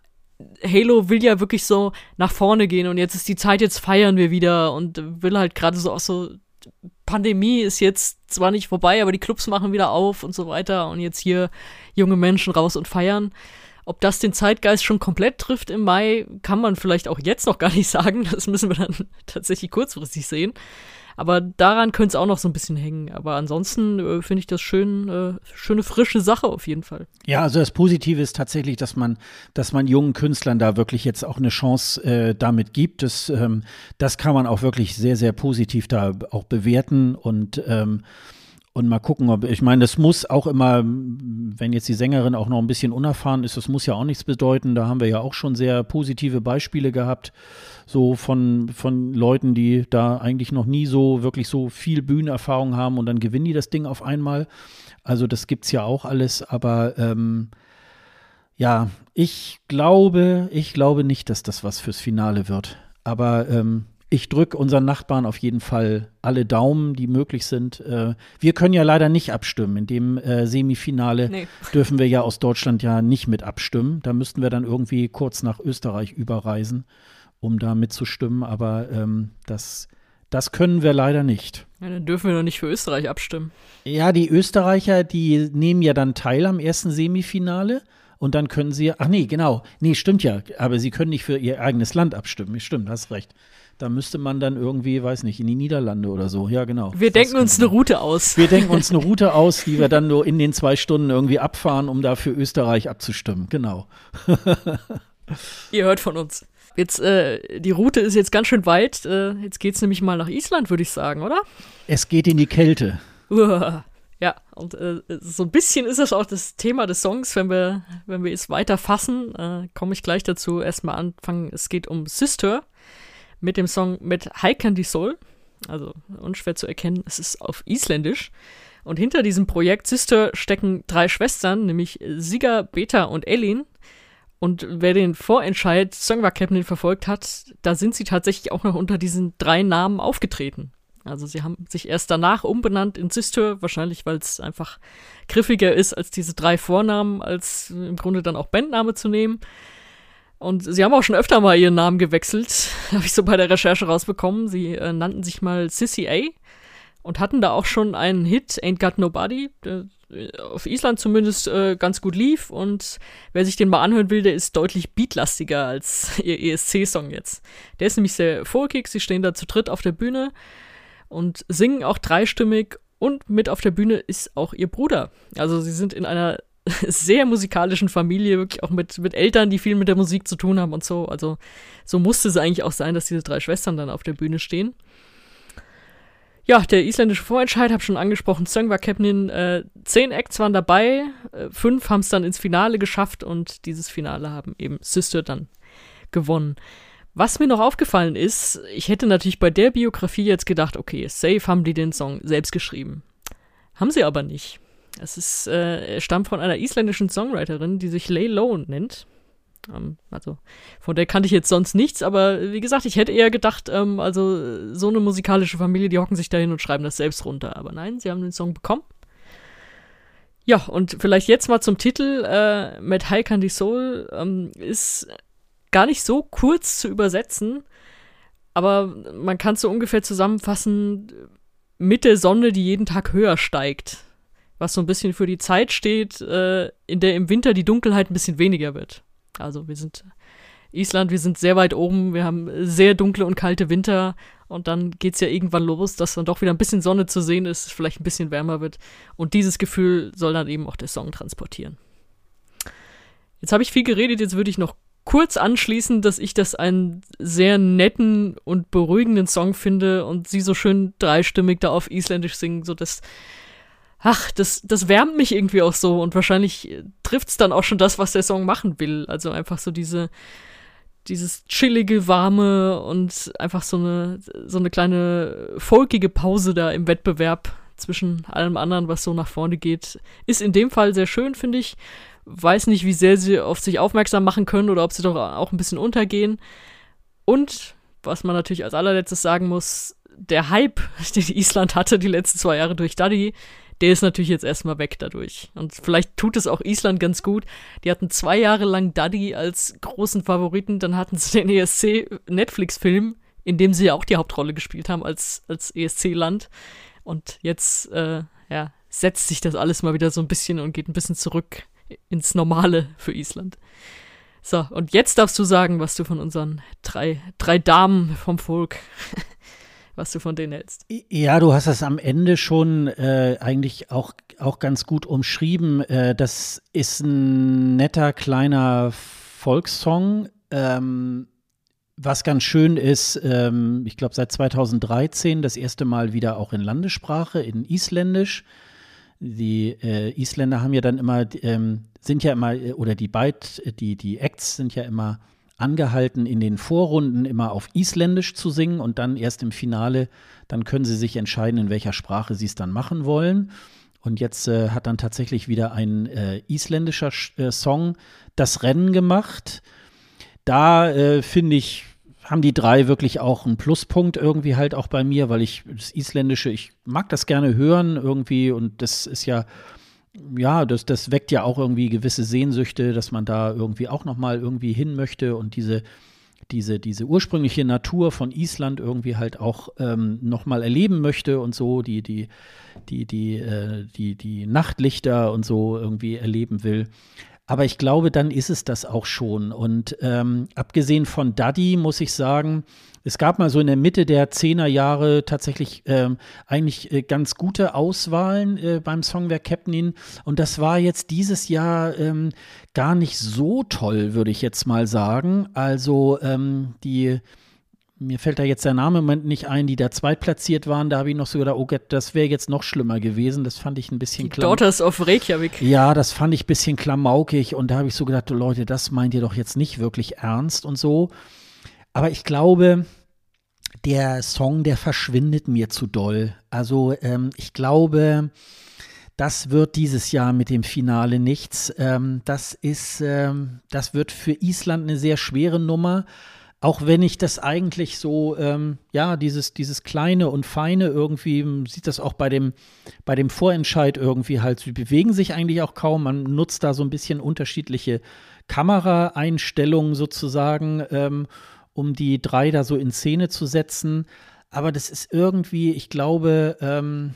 Halo will ja wirklich so nach vorne gehen und jetzt ist die Zeit, jetzt feiern wir wieder und will halt gerade so auch so, Pandemie ist jetzt zwar nicht vorbei, aber die Clubs machen wieder auf und so weiter und jetzt hier junge Menschen raus und feiern. Ob das den Zeitgeist schon komplett trifft im Mai, kann man vielleicht auch jetzt noch gar nicht sagen. Das müssen wir dann tatsächlich kurzfristig sehen. Aber daran könnte es auch noch so ein bisschen hängen. Aber ansonsten äh, finde ich das schön, äh, schöne, frische Sache auf jeden Fall. Ja, also das Positive ist tatsächlich, dass man, dass man jungen Künstlern da wirklich jetzt auch eine Chance äh, damit gibt. Das, ähm, das kann man auch wirklich sehr, sehr positiv da auch bewerten und ähm, Und mal gucken, ob, ich meine, das muss auch immer, wenn jetzt die Sängerin auch noch ein bisschen unerfahren ist, das muss ja auch nichts bedeuten. Da haben wir ja auch schon sehr positive Beispiele gehabt, so von, von Leuten, die da eigentlich noch nie so wirklich so viel Bühnenerfahrung haben und dann gewinnen die das Ding auf einmal. Also das gibt's ja auch alles, aber ähm, ja, ich glaube, ich glaube nicht, dass das was fürs Finale wird. Aber ähm, ich drücke unseren Nachbarn auf jeden Fall alle Daumen, die möglich sind. Äh, wir können ja leider nicht abstimmen. In dem äh, Semifinale nee. dürfen wir ja aus Deutschland ja nicht mit abstimmen. Da müssten wir dann irgendwie kurz nach Österreich überreisen, um da mitzustimmen. Aber ähm, das, das können wir leider nicht. Ja, dann dürfen wir doch nicht für Österreich abstimmen. Ja, die Österreicher, die nehmen ja dann teil am ersten Semifinale. Und dann können sie, ach nee, genau, nee, stimmt ja, aber sie können nicht für ihr eigenes Land abstimmen. Stimmt, hast recht. Da müsste man dann irgendwie, weiß nicht, in die Niederlande oder so. Ja, genau. Wir denken uns eine Route aus. Wir denken uns eine Route aus, die wir dann nur in den zwei Stunden irgendwie abfahren, um da für Österreich abzustimmen. Genau. Ihr hört von uns. jetzt, äh, die Route ist jetzt ganz schön weit. Äh, jetzt geht's nämlich mal nach Island, würde ich sagen, oder? Es geht in die Kälte. Uah. Ja, und äh, so ein bisschen ist das auch das Thema des Songs, wenn wir, wenn wir es weiter fassen, äh, komme ich gleich dazu. Erstmal anfangen, es geht um Systur mit dem Song mit Hækandi Sól, also unschwer zu erkennen, es ist auf Isländisch. Und hinter diesem Projekt Systur stecken drei Schwestern, nämlich Sigga, Beta und Elín. Und wer den Vorentscheid Söngvakeppnin verfolgt hat, da sind sie tatsächlich auch noch unter diesen drei Namen aufgetreten. Also sie haben sich erst danach umbenannt in Systur, wahrscheinlich weil es einfach griffiger ist, als diese drei Vornamen, als im Grunde dann auch Bandname zu nehmen. Und sie haben auch schon öfter mal ihren Namen gewechselt, habe ich so bei der Recherche rausbekommen. Sie äh, nannten sich mal Sissy A und hatten da auch schon einen Hit, Ain't Got Nobody, der auf Island zumindest äh, ganz gut lief. Und wer sich den mal anhören will, der ist deutlich beatlastiger als ihr E S C-Song jetzt. Der ist nämlich sehr folkig, sie stehen da zu dritt auf der Bühne und singen auch dreistimmig, und mit auf der Bühne ist auch ihr Bruder. Also sie sind in einer sehr musikalischen Familie, wirklich auch mit, mit Eltern, die viel mit der Musik zu tun haben und so. Also so musste es eigentlich auch sein, dass diese drei Schwestern dann auf der Bühne stehen. Ja, der isländische Vorentscheid, habe schon angesprochen, Söngvakeppnin, äh, zehn Acts waren dabei, äh, fünf haben es dann ins Finale geschafft, und dieses Finale haben eben Systur dann gewonnen. Was mir noch aufgefallen ist, ich hätte natürlich bei der Biografie jetzt gedacht, okay, safe haben die den Song selbst geschrieben. Haben sie aber nicht. Es ist, äh, er stammt von einer isländischen Songwriterin, die sich Lay Low nennt. Ähm, also von der kannte ich jetzt sonst nichts, aber wie gesagt, ich hätte eher gedacht, ähm, also so eine musikalische Familie, die hocken sich da hin und schreiben das selbst runter. Aber nein, sie haben den Song bekommen. Ja, und vielleicht jetzt mal zum Titel. Äh, mit Hækandi Sól ähm, ist gar nicht so kurz zu übersetzen, aber man kann es so ungefähr zusammenfassen mit der Sonne, die jeden Tag höher steigt. Was so ein bisschen für die Zeit steht, äh, in der im Winter die Dunkelheit ein bisschen weniger wird. Also wir sind Island, wir sind sehr weit oben, wir haben sehr dunkle und kalte Winter, und dann geht's ja irgendwann los, dass dann doch wieder ein bisschen Sonne zu sehen ist, vielleicht ein bisschen wärmer wird, und dieses Gefühl soll dann eben auch der Song transportieren. Jetzt habe ich viel geredet, jetzt würde ich noch kurz anschließen, dass ich das einen sehr netten und beruhigenden Song finde und sie so schön dreistimmig da auf Isländisch singen, so dass Ach, das, das wärmt mich irgendwie auch so, und wahrscheinlich trifft's dann auch schon das, was der Song machen will. Also einfach so diese, dieses chillige, warme und einfach so eine, so eine kleine folkige Pause da im Wettbewerb zwischen allem anderen, was so nach vorne geht, ist in dem Fall sehr schön, finde ich. Weiß nicht, wie sehr sie auf sich aufmerksam machen können oder ob sie doch auch ein bisschen untergehen. Und, was man natürlich als allerletztes sagen muss, der Hype, den Island hatte die letzten zwei Jahre durch Daddy, der ist natürlich jetzt erstmal weg dadurch. Und vielleicht tut es auch Island ganz gut. Die hatten zwei Jahre lang Daddy als großen Favoriten, dann hatten sie den E S C-Netflix-Film, in dem sie ja auch die Hauptrolle gespielt haben als, als E S C-Land. Und jetzt, äh, ja, setzt sich das alles mal wieder so ein bisschen und geht ein bisschen zurück ins Normale für Island. So, und jetzt darfst du sagen, was du von unseren drei, drei Damen vom Volk was du von denen hältst. Ja, du hast das am Ende schon äh, eigentlich auch, auch ganz gut umschrieben. Äh, das ist ein netter, kleiner Volkssong. Ähm, was ganz schön ist, ähm, ich glaube seit zweitausenddreizehn das erste Mal wieder auch in Landessprache, in Isländisch. Die äh, Isländer haben ja dann immer, ähm, sind ja immer, oder die Beid, die, die Acts sind ja immer angehalten, in den Vorrunden immer auf Isländisch zu singen, und dann erst im Finale, dann können sie sich entscheiden, in welcher Sprache sie es dann machen wollen. Und jetzt äh, hat dann tatsächlich wieder ein äh, isländischer äh, Song das Rennen gemacht. Da äh, finde ich, haben die drei wirklich auch einen Pluspunkt irgendwie halt auch bei mir, weil ich das Isländische, ich mag das gerne hören irgendwie, und das ist ja Ja, das, das weckt ja auch irgendwie gewisse Sehnsüchte, dass man da irgendwie auch noch mal irgendwie hin möchte und diese, diese, diese ursprüngliche Natur von Island irgendwie halt auch ähm, noch mal erleben möchte und so, die, die, die, die, äh, die, die Nachtlichter und so irgendwie erleben will. Aber ich glaube, dann ist es das auch schon. Und ähm, abgesehen von Daddy muss ich sagen, es gab mal so in der Mitte der Zehnerjahre tatsächlich ähm, eigentlich äh, ganz gute Auswahlen äh, beim Songwerk Captain. Und das war jetzt dieses Jahr ähm, gar nicht so toll, würde ich jetzt mal sagen. Also ähm, die Mir fällt da jetzt der Name im Moment nicht ein, die da zweitplatziert waren. Da habe ich noch so gedacht, oh Gott, das wäre jetzt noch schlimmer gewesen. Das fand ich ein bisschen Die Daughters of Reykjavik. Ja, das fand ich ein bisschen klamaukig. Und da habe ich so gedacht, Leute, das meint ihr doch jetzt nicht wirklich ernst und so. Aber ich glaube, der Song, der verschwindet mir zu doll. Also ähm, ich glaube, das wird dieses Jahr mit dem Finale nichts. Ähm, das ist, ähm, das wird für Island eine sehr schwere Nummer. Auch wenn ich das eigentlich so, ähm, ja, dieses, dieses Kleine und Feine irgendwie, sieht das auch bei dem, bei dem Vorentscheid irgendwie halt, sie bewegen sich eigentlich auch kaum. Man nutzt da so ein bisschen unterschiedliche Kameraeinstellungen sozusagen, ähm, um die drei da so in Szene zu setzen. Aber das ist irgendwie, ich glaube, ähm,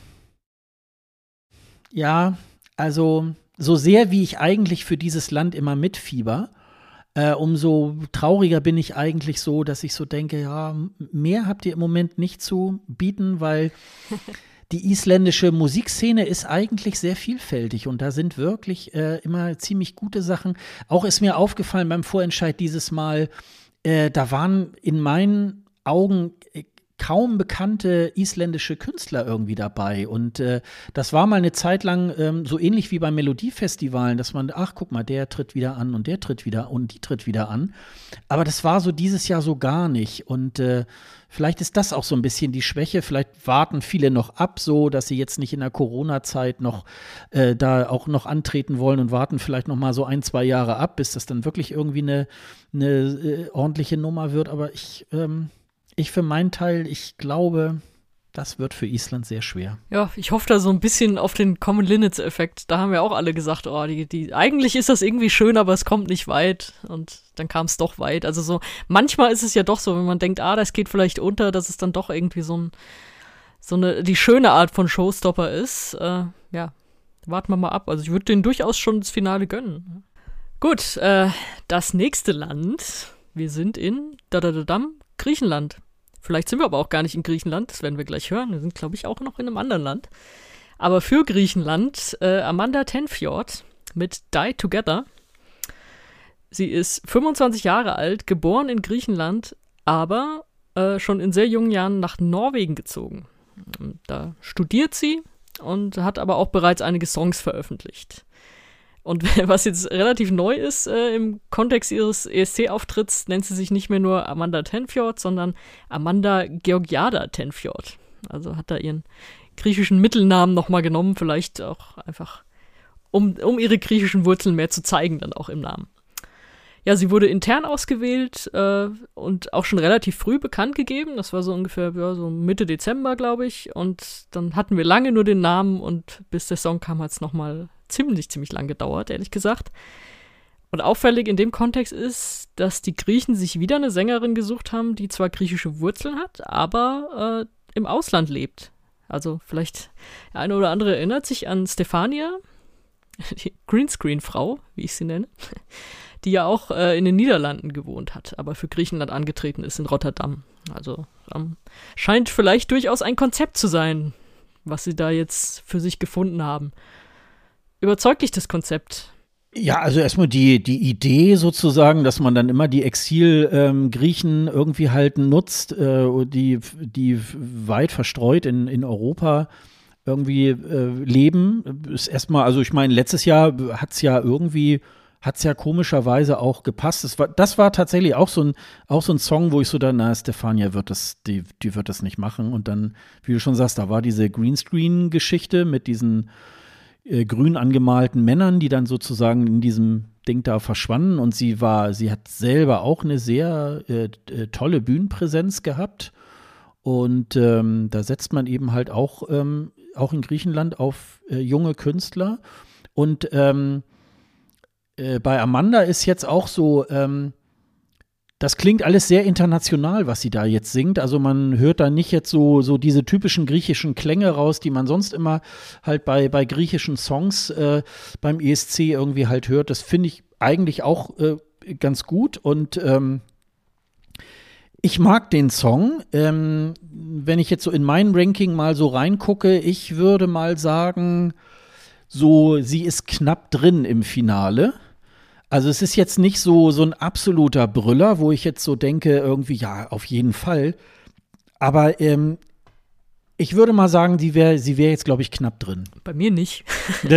ja, also so sehr wie ich eigentlich für dieses Land immer mitfieber, Äh, umso trauriger bin ich eigentlich so, dass ich so denke, ja, mehr habt ihr im Moment nicht zu bieten, weil die isländische Musikszene ist eigentlich sehr vielfältig und da sind wirklich äh, immer ziemlich gute Sachen. Auch ist mir aufgefallen beim Vorentscheid dieses Mal, äh, da waren in meinen Augen äh, kaum bekannte isländische Künstler irgendwie dabei. Und äh, das war mal eine Zeit lang ähm, so ähnlich wie bei Melodiefestivalen, dass man, ach, guck mal, der tritt wieder an und der tritt wieder und die tritt wieder an. Aber das war so dieses Jahr so gar nicht. Und äh, vielleicht ist das auch so ein bisschen die Schwäche. Vielleicht warten viele noch ab, so, dass sie jetzt nicht in der Corona-Zeit noch äh, da auch noch antreten wollen und warten vielleicht noch mal so ein, zwei Jahre ab, bis das dann wirklich irgendwie eine, eine äh, ordentliche Nummer wird. Aber ich ähm, Ich für meinen Teil, ich glaube, das wird für Island sehr schwer. Ja, ich hoffe da so ein bisschen auf den Common Linnets-Effekt. Da haben wir auch alle gesagt, oh, die, die, eigentlich ist das irgendwie schön, aber es kommt nicht weit. Und dann kam es doch weit. Also so, manchmal ist es ja doch so, wenn man denkt, ah, das geht vielleicht unter, dass es dann doch irgendwie so ein, so eine, die schöne Art von Showstopper ist. Äh, ja, warten wir mal ab. Also ich würde denen durchaus schon das Finale gönnen. Gut, äh, das nächste Land. Wir sind in Dadadadam, Griechenland. Vielleicht sind wir aber auch gar nicht in Griechenland, das werden wir gleich hören. Wir sind, glaube ich, auch noch in einem anderen Land. Aber für Griechenland äh, Amanda Tenfjord mit Die Together. Sie ist fünfundzwanzig Jahre alt, geboren in Griechenland, aber äh, schon in sehr jungen Jahren nach Norwegen gezogen. Da studiert sie und hat aber auch bereits einige Songs veröffentlicht. Und was jetzt relativ neu ist äh, im Kontext ihres E S C-Auftritts, nennt sie sich nicht mehr nur Amanda Tenfjord, sondern Amanda Georgiada Tenfjord. Also hat da ihren griechischen Mittelnamen nochmal genommen, vielleicht auch einfach, um, um ihre griechischen Wurzeln mehr zu zeigen, dann auch im Namen. Ja, sie wurde intern ausgewählt äh, und auch schon relativ früh bekannt gegeben. Das war so ungefähr ja, so Mitte Dezember, glaube ich. Und dann hatten wir lange nur den Namen und bis der Song kam, hat es nochmal ziemlich, ziemlich lang gedauert, ehrlich gesagt. Und auffällig in dem Kontext ist, dass die Griechen sich wieder eine Sängerin gesucht haben, die zwar griechische Wurzeln hat, aber äh, im Ausland lebt. Also vielleicht der eine oder andere erinnert sich an Stefania, die Greenscreen-Frau, wie ich sie nenne, die ja auch äh, in den Niederlanden gewohnt hat, aber für Griechenland angetreten ist in Rotterdam. Also ähm, scheint vielleicht durchaus ein Konzept zu sein, was sie da jetzt für sich gefunden haben. Überzeugt dich das Konzept? Ja, also erstmal die, die Idee sozusagen, dass man dann immer die Exil-Griechen ähm, irgendwie halt nutzt, äh, die, die weit verstreut in, in Europa irgendwie äh, leben, ist erstmal, also ich meine, letztes Jahr hat es ja irgendwie Hat es ja komischerweise auch gepasst. Das war, das war tatsächlich auch so, ein, auch so ein Song, wo ich so da, na, Stefania wird das, die, die wird das nicht machen. Und dann, wie du schon sagst, da war diese Greenscreen-Geschichte mit diesen äh, grün angemalten Männern, die dann sozusagen in diesem Ding da verschwanden. Und sie war, sie hat selber auch eine sehr äh, äh, tolle Bühnenpräsenz gehabt. Und ähm, da setzt man eben halt auch, ähm, auch in Griechenland auf äh, junge Künstler. Und ähm, Äh, bei Amanda ist jetzt auch so, ähm, Das klingt alles sehr international, was sie da jetzt singt. Also man hört da nicht jetzt so, so diese typischen griechischen Klänge raus, die man sonst immer halt bei, bei griechischen Songs äh, beim E S C irgendwie halt hört. Das finde ich eigentlich auch äh, ganz gut und ähm, ich mag den Song. Ähm, wenn ich jetzt so in mein Ranking mal so reingucke, ich würde mal sagen, so, sie ist knapp drin im Finale. Also es ist jetzt nicht so, so ein absoluter Brüller, wo ich jetzt so denke, irgendwie, ja, auf jeden Fall. Aber ähm, ich würde mal sagen, sie wäre sie wär jetzt, glaube ich, knapp drin. Bei mir nicht.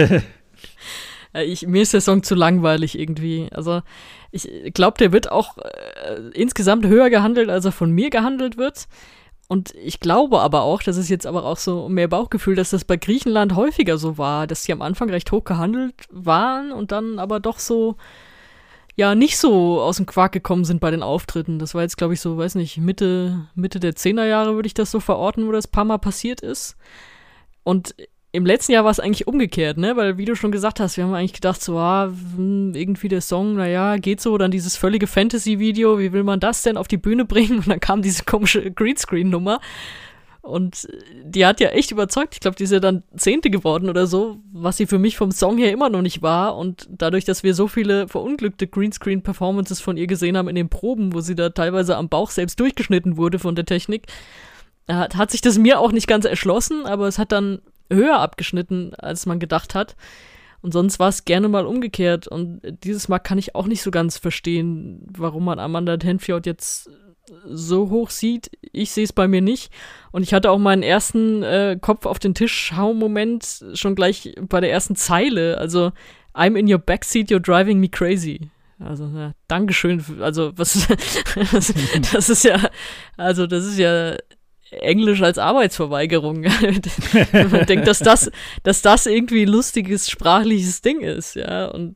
Ich, mir ist der Song zu langweilig irgendwie. Also ich glaube, der wird auch äh, insgesamt höher gehandelt, als er von mir gehandelt wird. Und ich glaube aber auch, das ist jetzt aber auch so mehr Bauchgefühl, dass das bei Griechenland häufiger so war, dass die am Anfang recht hoch gehandelt waren und dann aber doch so, ja, nicht so aus dem Quark gekommen sind bei den Auftritten. Das war jetzt, glaube ich, so, weiß nicht, Mitte, Mitte der Zehnerjahre würde ich das so verorten, wo das ein paar Mal passiert ist. Und im letzten Jahr war es eigentlich umgekehrt, ne, weil wie du schon gesagt hast, wir haben eigentlich gedacht, so, ah, irgendwie der Song, naja, geht so, dann dieses völlige Fantasy-Video, wie will man das denn auf die Bühne bringen? Und dann kam diese komische Greenscreen-Nummer und die hat ja echt überzeugt, ich glaube, die ist ja dann Zehnte geworden oder so, was sie für mich vom Song her immer noch nicht war und dadurch, dass wir so viele verunglückte Greenscreen-Performances von ihr gesehen haben in den Proben, wo sie da teilweise am Bauch selbst durchgeschnitten wurde von der Technik, hat, hat sich das mir auch nicht ganz erschlossen, aber es hat dann höher abgeschnitten, als man gedacht hat. Und sonst war es gerne mal umgekehrt. Und dieses Mal kann ich auch nicht so ganz verstehen, warum man Amanda Tenfjord jetzt so hoch sieht. Ich sehe es bei mir nicht. Und ich hatte auch meinen ersten äh, Kopf auf den Tisch Hau-Moment schon gleich bei der ersten Zeile. Also, I'm in your backseat, you're driving me crazy. Also, ja, Dankeschön. Also, was, das, das ist ja, also, das ist ja Englisch als Arbeitsverweigerung. Man denkt, dass das, dass das irgendwie ein lustiges sprachliches Ding ist, ja. Und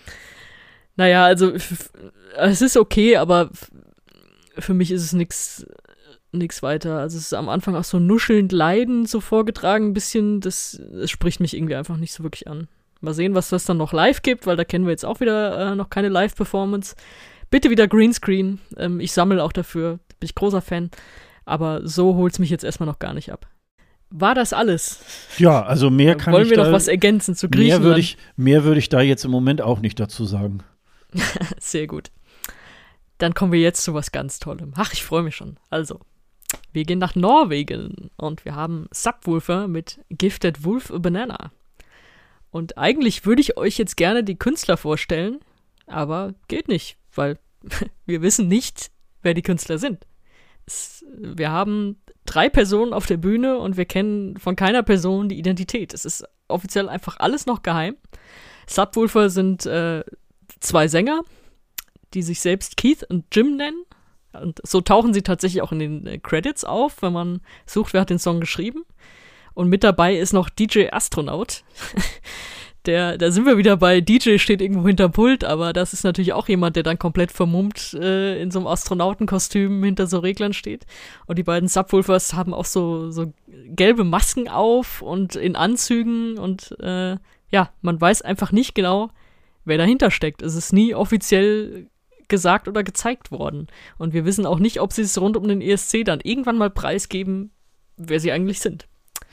naja, also f- es ist okay, aber f- für mich ist es nix, nix weiter. Also es ist am Anfang auch so nuschelnd leidend so vorgetragen, ein bisschen, das, das spricht mich irgendwie einfach nicht so wirklich an. Mal sehen, was das dann noch live gibt, weil da kennen wir jetzt auch wieder äh, noch keine Live-Performance. Bitte wieder Greenscreen. Ähm, ich sammle auch dafür, bin ich großer Fan. Aber so holt's mich jetzt erstmal noch gar nicht ab. War das alles? Ja, also mehr kann Wollen ich wir da, noch was ergänzen zu Griechenland? Mehr würde ich, mehr würde ich da jetzt im Moment auch nicht dazu sagen. Sehr gut. Dann kommen wir jetzt zu was ganz Tollem. Ach, ich freue mich schon. Also, wir gehen nach Norwegen und wir haben Subwoofer mit Gifted Wolf Banana. Und eigentlich würde ich euch jetzt gerne die Künstler vorstellen, aber geht nicht, weil wir wissen nicht, wer die Künstler sind. Es, wir haben drei Personen auf der Bühne und wir kennen von keiner Person die Identität. Es ist offiziell einfach alles noch geheim. Subwoofer sind äh, zwei Sänger, die sich selbst Keith und Jim nennen. Und so tauchen sie tatsächlich auch in den äh, Credits auf, wenn man sucht, wer hat den Song geschrieben. Und mit dabei ist noch D J Astronaut. Der, da sind wir wieder bei, D J steht irgendwo hinterm Pult, aber das ist natürlich auch jemand, der dann komplett vermummt äh, in so einem Astronautenkostüm hinter so Reglern steht. Und die beiden Subwoofers haben auch so, so gelbe Masken auf und in Anzügen und äh, ja, man weiß einfach nicht genau, wer dahinter steckt. Es ist nie offiziell gesagt oder gezeigt worden. Und wir wissen auch nicht, ob sie es rund um den E S C dann irgendwann mal preisgeben, wer sie eigentlich sind.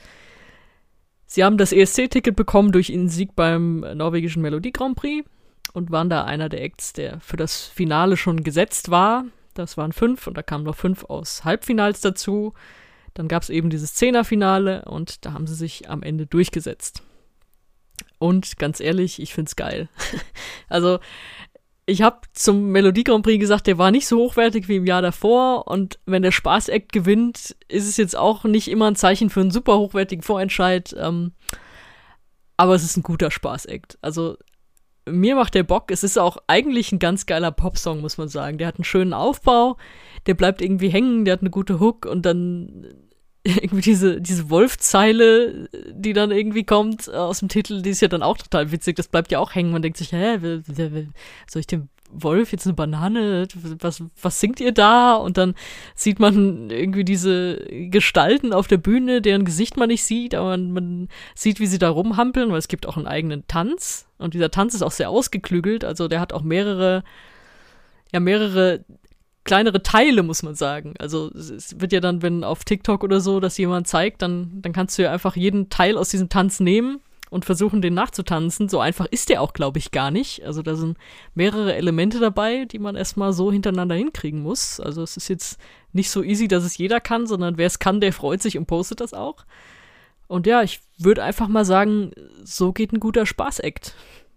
Sie haben das E S C-Ticket bekommen durch ihren Sieg beim norwegischen Melodie Grand Prix und waren da einer der Acts, der für das Finale schon gesetzt war. Das waren fünf und da kamen noch fünf aus Halbfinals dazu. Dann gab es eben dieses Zehnerfinale und da haben sie sich am Ende durchgesetzt. Und ganz ehrlich, ich find's geil. Also, ich habe zum Melodie Grand Prix gesagt, der war nicht so hochwertig wie im Jahr davor und wenn der Spaß-Act gewinnt, ist es jetzt auch nicht immer ein Zeichen für einen super hochwertigen Vorentscheid, ähm, aber es ist ein guter Spaß-Act. Also mir macht der Bock, es ist auch eigentlich ein ganz geiler Popsong, muss man sagen. Der hat einen schönen Aufbau, der bleibt irgendwie hängen, der hat eine gute Hook und dann irgendwie diese, diese Wolf-Zeile, die dann irgendwie kommt äh, aus dem Titel, die ist ja dann auch total witzig, das bleibt ja auch hängen, man denkt sich, hä, w- w- w- soll ich dem Wolf jetzt eine Banane, was, was singt ihr da? Und dann sieht man irgendwie diese Gestalten auf der Bühne, deren Gesicht man nicht sieht, aber man, man sieht, wie sie da rumhampeln, weil es gibt auch einen eigenen Tanz und dieser Tanz ist auch sehr ausgeklügelt, also der hat auch mehrere, ja mehrere kleinere Teile, muss man sagen. Also es wird ja dann, wenn auf TikTok oder so das jemand zeigt, dann, dann kannst du ja einfach jeden Teil aus diesem Tanz nehmen und versuchen, den nachzutanzen. So einfach ist der auch, glaube ich, gar nicht. Also da sind mehrere Elemente dabei, die man erstmal so hintereinander hinkriegen muss. Also es ist jetzt nicht so easy, dass es jeder kann, sondern wer es kann, der freut sich und postet das auch. Und ja, ich würde einfach mal sagen, so geht ein guter Spaß-Act.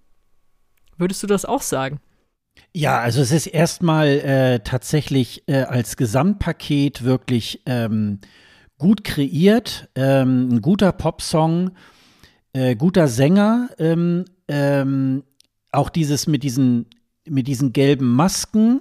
Würdest du das auch sagen? Ja, also es ist erstmal äh, tatsächlich äh, als Gesamtpaket wirklich ähm, gut kreiert, ähm, ein guter Popsong, äh, guter Sänger, ähm, ähm, auch dieses mit diesen mit diesen gelben Masken.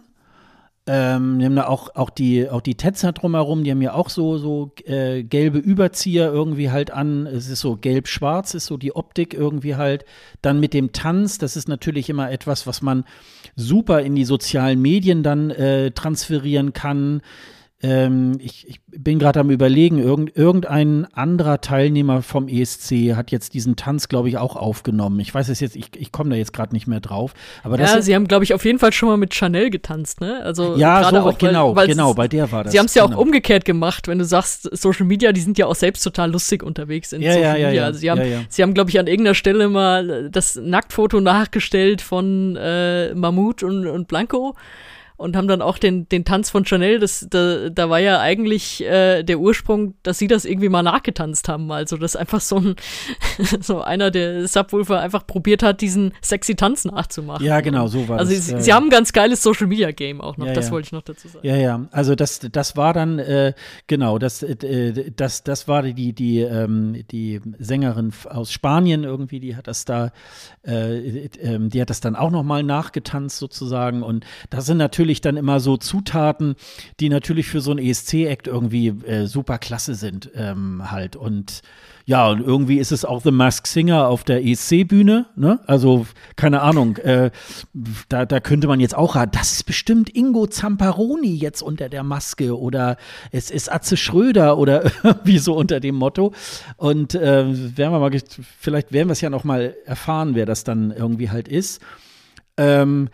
Ähm, die haben da auch, auch die, auch die Tänzer drumherum, die haben ja auch so, so äh, gelbe Überzieher irgendwie halt an. Es ist so gelb-schwarz, ist so die Optik irgendwie halt. Dann mit dem Tanz, das ist natürlich immer etwas, was man super in die sozialen Medien dann äh, transferieren kann. Ähm, ich, ich bin gerade am Überlegen, irgend, irgendein anderer Teilnehmer vom E S C hat jetzt diesen Tanz, glaube ich, auch aufgenommen. Ich weiß es jetzt, ich, ich komme da jetzt gerade nicht mehr drauf. Aber das ja, ist, sie haben, glaube ich, auf jeden Fall schon mal mit Chanel getanzt, ne? Also ja, so, auch, genau, weil, genau, bei der war das. Sie haben es ja genau. auch umgekehrt gemacht, wenn du sagst, Social Media, die sind ja auch selbst total lustig unterwegs in ja, Social ja, Media. Ja, ja, also sie haben, ja, ja. sie haben, glaube ich, an irgendeiner Stelle mal das Nacktfoto nachgestellt von äh, Mammut und, und Blanco. Und haben dann auch den, den Tanz von Chanel, das, da, da war ja eigentlich äh, der Ursprung, dass sie das irgendwie mal nachgetanzt haben. Also, dass einfach so ein, so einer der Subwoofer einfach probiert hat, diesen sexy Tanz nachzumachen. Ja, genau, so war also das. sie, ja, sie ja. haben ein ganz geiles Social-Media-Game auch noch, ja, das ja. wollte ich noch dazu sagen. Ja, ja, also das, das war dann, äh, genau, das, äh, das, das war die, die, ähm, die Sängerin aus Spanien irgendwie, die hat das da, äh, äh, die hat das dann auch nochmal nachgetanzt sozusagen und das sind natürlich dann immer so Zutaten, die natürlich für so ein E S C-Act irgendwie äh, super klasse sind ähm, halt und ja, und irgendwie ist es auch The Masked Singer auf der E S C-Bühne, ne? Also, keine Ahnung, äh, da, da könnte man jetzt auch, das ist bestimmt Ingo Zamparoni jetzt unter der Maske oder es ist Atze Schröder oder irgendwie so unter dem Motto. Und äh, werden wir mal, vielleicht werden wir es ja noch mal erfahren, wer das dann irgendwie halt ist. Ähm,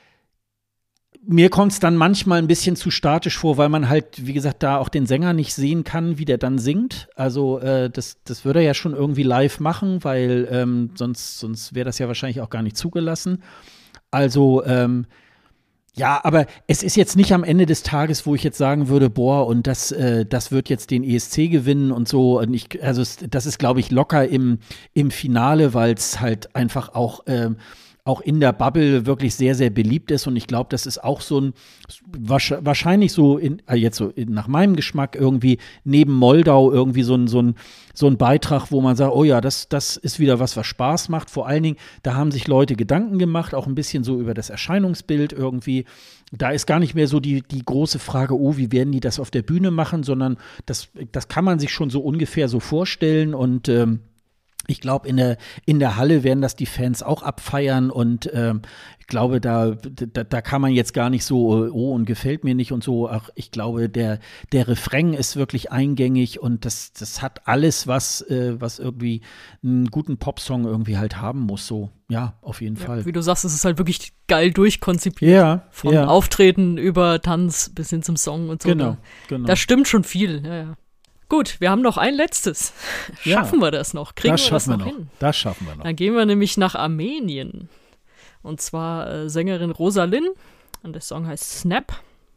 Mir kommt es dann manchmal ein bisschen zu statisch vor, weil man halt, wie gesagt, da auch den Sänger nicht sehen kann, wie der dann singt. Also äh, das, das würde er ja schon irgendwie live machen, weil ähm, sonst, sonst wäre das ja wahrscheinlich auch gar nicht zugelassen. Also ähm, ja, aber es ist jetzt nicht am Ende des Tages, wo ich jetzt sagen würde, boah, und das, äh, das wird jetzt den E S C gewinnen und so. Und ich, also es, das ist, glaube ich, locker im, im Finale, weil es halt einfach auch ähm, auch in der Bubble wirklich sehr, sehr beliebt ist. Und ich glaube, das ist auch so ein, wahrscheinlich so, in, jetzt so in, nach meinem Geschmack irgendwie neben Moldau irgendwie so ein, so ein, so ein Beitrag, wo man sagt, oh ja, das, das ist wieder was, was Spaß macht. Vor allen Dingen, da haben sich Leute Gedanken gemacht, auch ein bisschen so über das Erscheinungsbild irgendwie. Da ist gar nicht mehr so die, die große Frage, oh, wie werden die das auf der Bühne machen, sondern das, das kann man sich schon so ungefähr so vorstellen und ähm, ich glaube, in der, in der Halle werden das die Fans auch abfeiern und ähm, ich glaube, da, da, da kann man jetzt gar nicht so, oh, und gefällt mir nicht und so. Ach, ich glaube, der, der Refrain ist wirklich eingängig und das, das hat alles, was, äh, was irgendwie einen guten Popsong irgendwie halt haben muss. So, ja, auf jeden ja, Fall. Wie du sagst, es ist halt wirklich geil durchkonzipiert. Ja, Von ja. Auftreten über Tanz bis hin zum Song und so. Genau, genau. Da stimmt schon viel, ja, ja. Gut, wir haben noch ein letztes. Schaffen ja, wir das noch? Kriegen das wir das schaffen noch wir noch hin? Das schaffen wir noch. Dann gehen wir nämlich nach Armenien. Und zwar äh, Sängerin Rosalyn. Und der Song heißt Snap.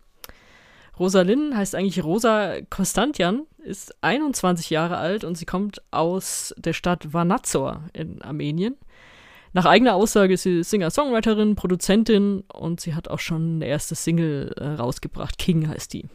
Rosalyn heißt eigentlich Rosa Kostantian, ist einundzwanzig Jahre alt und sie kommt aus der Stadt Vanadzor in Armenien. Nach eigener Aussage ist sie Singer-Songwriterin, Produzentin und sie hat auch schon eine erste Single äh, rausgebracht. King heißt die.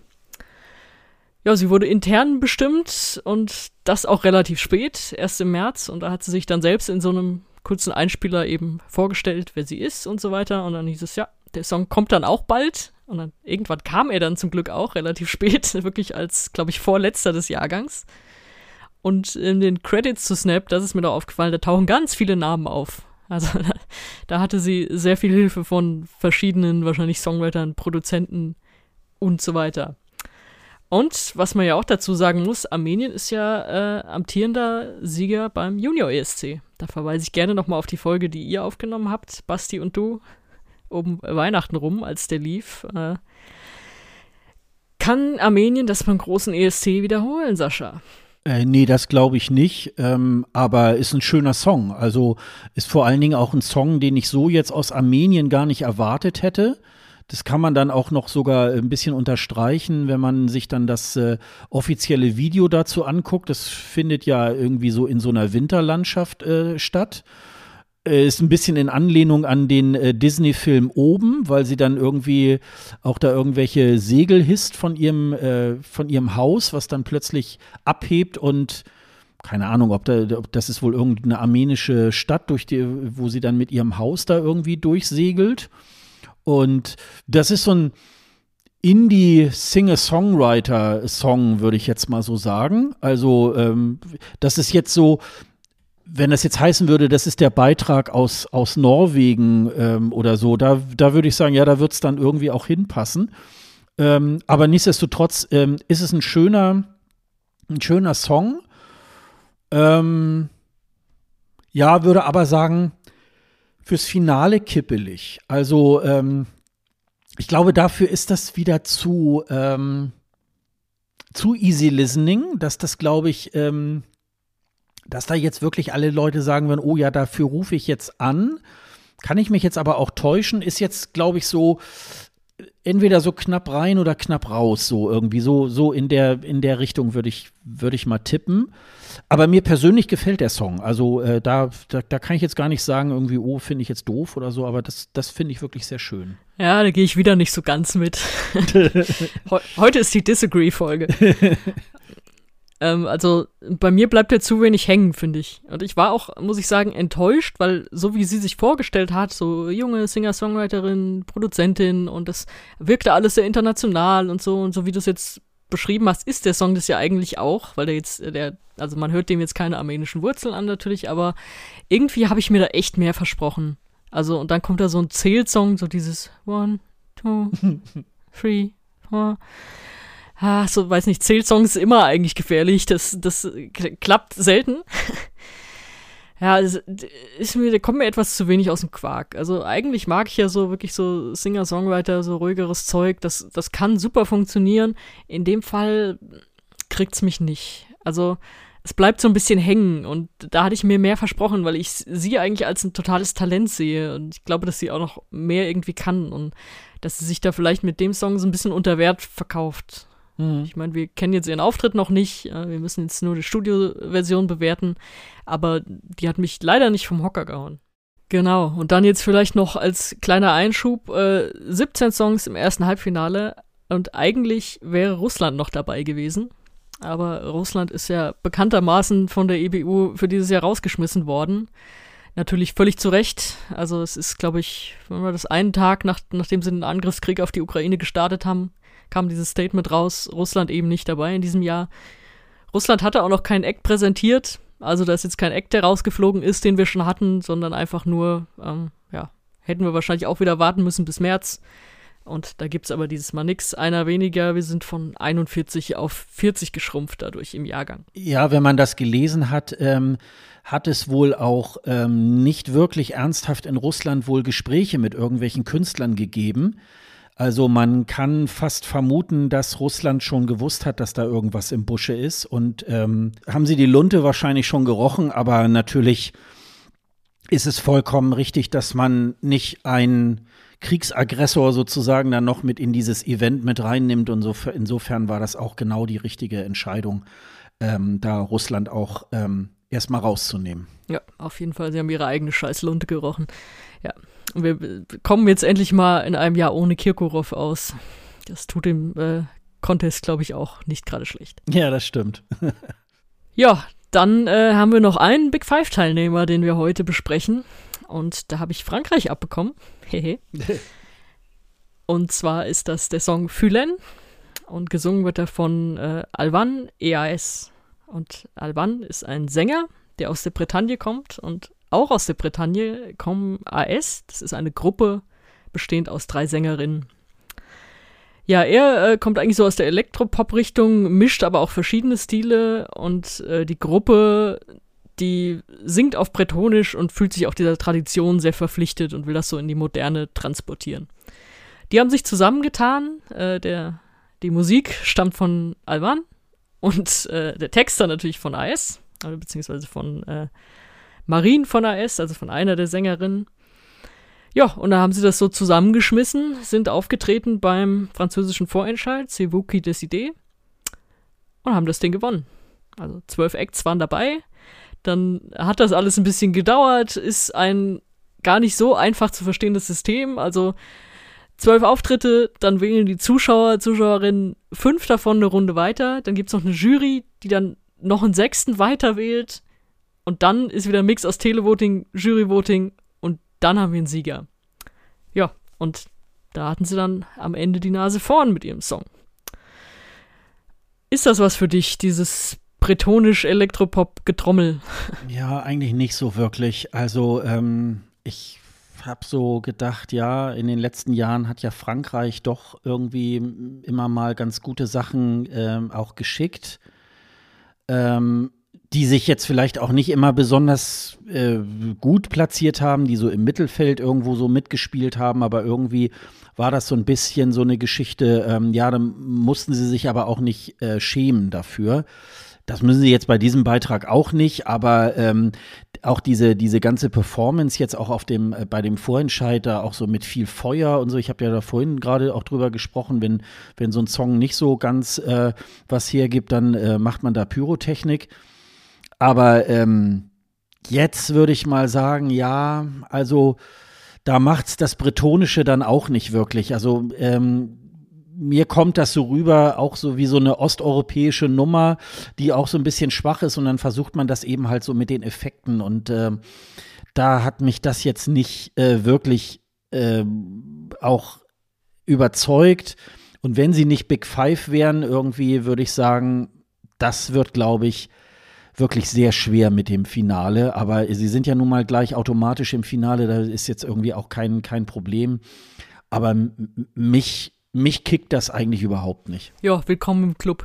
Ja, sie wurde intern bestimmt und das auch relativ spät, erst im März. Und da hat sie sich dann selbst in so einem kurzen Einspieler eben vorgestellt, wer sie ist und so weiter. Und dann hieß es, ja, der Song kommt dann auch bald. Und dann irgendwann kam er dann zum Glück auch relativ spät, wirklich als, glaube ich, vorletzter des Jahrgangs. Und in den Credits zu Snap, das ist mir doch aufgefallen, da tauchen ganz viele Namen auf. Also da, da hatte sie sehr viel Hilfe von verschiedenen, wahrscheinlich Songwritern, Produzenten und so weiter. Und was man ja auch dazu sagen muss, Armenien ist ja äh, amtierender Sieger beim Junior E S C. Da verweise ich gerne nochmal auf die Folge, die ihr aufgenommen habt, Basti und du, um Weihnachten rum, als der lief. Äh, Kann Armenien das beim großen E S C wiederholen, Sascha? Äh, nee, das glaube ich nicht, ähm, aber ist ein schöner Song. Also ist vor allen Dingen auch ein Song, den ich so jetzt aus Armenien gar nicht erwartet hätte. Das kann man dann auch noch sogar ein bisschen unterstreichen, wenn man sich dann das äh, offizielle Video dazu anguckt. Das findet ja irgendwie so in so einer Winterlandschaft äh, statt. Äh, ist ein bisschen in Anlehnung an den äh, Disney-Film Oben, weil sie dann irgendwie auch da irgendwelche Segel hisst von ihrem, äh, von ihrem Haus, was dann plötzlich abhebt und keine Ahnung, ob, da, ob das ist wohl irgendeine armenische Stadt, durch die, wo sie dann mit ihrem Haus da irgendwie durchsegelt. Und das ist so ein Indie-Singer-Songwriter-Song, würde ich jetzt mal so sagen. Also ähm, das ist jetzt so, wenn das jetzt heißen würde, das ist der Beitrag aus, aus Norwegen ähm, oder so, da, da würde ich sagen, ja, da wird es dann irgendwie auch hinpassen. Ähm, aber nichtsdestotrotz ähm, ist es ein schöner, ein schöner Song. Ähm, ja, würde aber sagen, fürs Finale kippelig. Also ähm, ich glaube, dafür ist das wieder zu, ähm, zu easy listening, dass das, glaube ich, ähm, dass da jetzt wirklich alle Leute sagen würden, oh ja, dafür rufe ich jetzt an. Kann ich mich jetzt aber auch täuschen, ist jetzt, glaube ich, so entweder so knapp rein oder knapp raus, so irgendwie, so, so in der, in der Richtung würde ich, würde ich mal tippen. Aber mir persönlich gefällt der Song. Also äh, da, da, da kann ich jetzt gar nicht sagen, irgendwie, oh, finde ich jetzt doof oder so, aber das, das finde ich wirklich sehr schön. Ja, da gehe ich wieder nicht so ganz mit. Heute ist die Disagree-Folge. ähm, also bei mir bleibt er zu wenig hängen, finde ich. Und ich war auch, muss ich sagen, enttäuscht, weil so wie sie sich vorgestellt hat, so junge Singer-Songwriterin, Produzentin und das wirkte alles sehr international und so und so wie du es jetzt beschrieben hast, ist der Song das ja eigentlich auch, weil der jetzt, der, also man hört dem jetzt keine armenischen Wurzeln an natürlich, aber irgendwie habe ich mir da echt mehr versprochen. Also und dann kommt da so ein Zählsong, so dieses One, Two, Three, Four. Ah, so, weiß nicht, Zählsongs ist immer eigentlich gefährlich, das, das k- klappt selten. Ja, es ist mir, da kommt mir etwas zu wenig aus dem Quark. Also eigentlich mag ich ja so wirklich so Singer-Songwriter, so ruhigeres Zeug, das, das kann super funktionieren. In dem Fall kriegt's mich nicht. Also es bleibt so ein bisschen hängen und da hatte ich mir mehr versprochen, weil ich sie eigentlich als ein totales Talent sehe und ich glaube, dass sie auch noch mehr irgendwie kann und dass sie sich da vielleicht mit dem Song so ein bisschen unter Wert verkauft. Ich meine, wir kennen jetzt ihren Auftritt noch nicht, wir müssen jetzt nur die Studioversion bewerten, aber die hat mich leider nicht vom Hocker gehauen. Genau, und dann jetzt vielleicht noch als kleiner Einschub, äh, siebzehn Songs im ersten Halbfinale und eigentlich wäre Russland noch dabei gewesen, aber Russland ist ja bekanntermaßen von der E B U für dieses Jahr rausgeschmissen worden. Natürlich völlig zu Recht, also es ist, glaube ich, wenn wir das einen Tag, nach, nachdem sie den Angriffskrieg auf die Ukraine gestartet haben, kam dieses Statement raus, Russland eben nicht dabei in diesem Jahr. Russland hatte auch noch keinen Act präsentiert, also da ist jetzt kein Act, der rausgeflogen ist, den wir schon hatten, sondern einfach nur, ähm, ja, hätten wir wahrscheinlich auch wieder warten müssen bis März. Und da gibt's aber dieses Mal nix, einer weniger, wir sind von einundvierzig auf vierzig geschrumpft dadurch im Jahrgang. Ja, wenn man das gelesen hat, ähm, hat es wohl auch ähm, nicht wirklich ernsthaft in Russland wohl Gespräche mit irgendwelchen Künstlern gegeben. Also man kann fast vermuten, dass Russland schon gewusst hat, dass da irgendwas im Busche ist. Und ähm, haben sie die Lunte wahrscheinlich schon gerochen, aber natürlich ist es vollkommen richtig, dass man nicht einen Kriegsaggressor sozusagen dann noch mit in dieses Event mit reinnimmt. Und so, insofern war das auch genau die richtige Entscheidung, ähm, da Russland auch ähm, erstmal rauszunehmen. Ja, auf jeden Fall. Sie haben ihre eigene Scheißlunte gerochen. Ja. Und wir kommen jetzt endlich mal in einem Jahr ohne Kirkorov aus. Das tut dem äh, Contest, glaube ich, auch nicht gerade schlecht. Ja, das stimmt. Ja, dann äh, haben wir noch einen Big Five-Teilnehmer, den wir heute besprechen. Und da habe ich Frankreich abbekommen. Hehe. Und zwar ist das der Song Fülen. Und gesungen wird er von äh, Alban E A S. Und Alban ist ein Sänger, der aus der Bretagne kommt und auch aus der Bretagne kommen A S, das ist eine Gruppe bestehend aus drei Sängerinnen. Ja, er äh, kommt eigentlich so aus der Elektropop-Richtung, mischt aber auch verschiedene Stile und äh, die Gruppe, die singt auf Bretonisch und fühlt sich auch dieser Tradition sehr verpflichtet und will das so in die Moderne transportieren. Die haben sich zusammengetan, äh, der, die Musik stammt von Alban und äh, der Text dann natürlich von A S, also beziehungsweise von äh, Marine von A S, also von einer der Sängerinnen. Ja, und da haben sie das so zusammengeschmissen, sind aufgetreten beim französischen Vorentscheid, C'est vous qui décidez, und haben das Ding gewonnen. Also zwölf Acts waren dabei. Dann hat das alles ein bisschen gedauert, ist ein gar nicht so einfach zu verstehendes System. Also zwölf Auftritte, dann wählen die Zuschauer, Zuschauerinnen fünf davon eine Runde weiter. Dann gibt es noch eine Jury, die dann noch einen sechsten weiter wählt. Und dann ist wieder ein Mix aus Televoting, Juryvoting und dann haben wir einen Sieger. Ja, und da hatten sie dann am Ende die Nase vorn mit ihrem Song. Ist das was für dich, dieses bretonisch-Elektropop-Getrommel? Ja, eigentlich nicht so wirklich. Also, ähm, ich habe so gedacht, ja, in den letzten Jahren hat ja Frankreich doch irgendwie immer mal ganz gute Sachen ähm, auch geschickt, ähm, die sich jetzt vielleicht auch nicht immer besonders äh, gut platziert haben, die so im Mittelfeld irgendwo so mitgespielt haben, aber irgendwie war das so ein bisschen so eine Geschichte, ähm, ja, dann mussten sie sich aber auch nicht äh, schämen dafür. Das müssen sie jetzt bei diesem Beitrag auch nicht, aber ähm, auch diese, diese ganze Performance jetzt auch auf dem, äh, bei dem Vorentscheid da auch so mit viel Feuer und so. Ich habe ja da vorhin gerade auch drüber gesprochen, wenn, wenn so ein Song nicht so ganz äh, was hergibt, dann äh, macht man da Pyrotechnik. Aber ähm, jetzt würde ich mal sagen, ja, also da macht's das Bretonische dann auch nicht wirklich. Also ähm, mir kommt das so rüber, auch so wie so eine osteuropäische Nummer, die auch so ein bisschen schwach ist und dann versucht man das eben halt so mit den Effekten und äh, da hat mich das jetzt nicht äh, wirklich äh, auch überzeugt und wenn sie nicht Big Five wären, irgendwie würde ich sagen, das wird, glaube ich, wirklich sehr schwer mit dem Finale, aber sie sind ja nun mal gleich automatisch im Finale, da ist jetzt irgendwie auch kein, kein Problem, aber m- mich Mich kickt das eigentlich überhaupt nicht. Ja, willkommen im Club.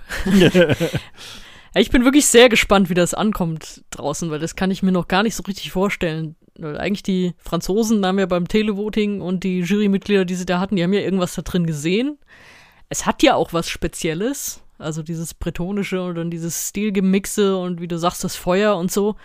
Ich bin wirklich sehr gespannt, wie das ankommt draußen, weil das kann ich mir noch gar nicht so richtig vorstellen. Weil eigentlich die Franzosen haben ja beim Televoting und die Jurymitglieder, die sie da hatten, die haben ja irgendwas da drin gesehen. Es hat ja auch was Spezielles, also dieses Bretonische und dann dieses Stilgemixe und wie du sagst, das Feuer und so.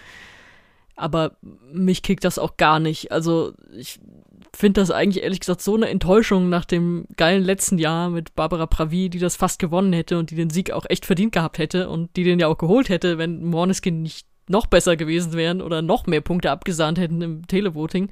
Aber mich kickt das auch gar nicht. Also ich finde das eigentlich ehrlich gesagt so eine Enttäuschung nach dem geilen letzten Jahr mit Barbara Pravi, die das fast gewonnen hätte und die den Sieg auch echt verdient gehabt hätte und die den ja auch geholt hätte, wenn Måneskin nicht noch besser gewesen wären oder noch mehr Punkte abgesahnt hätten im Televoting.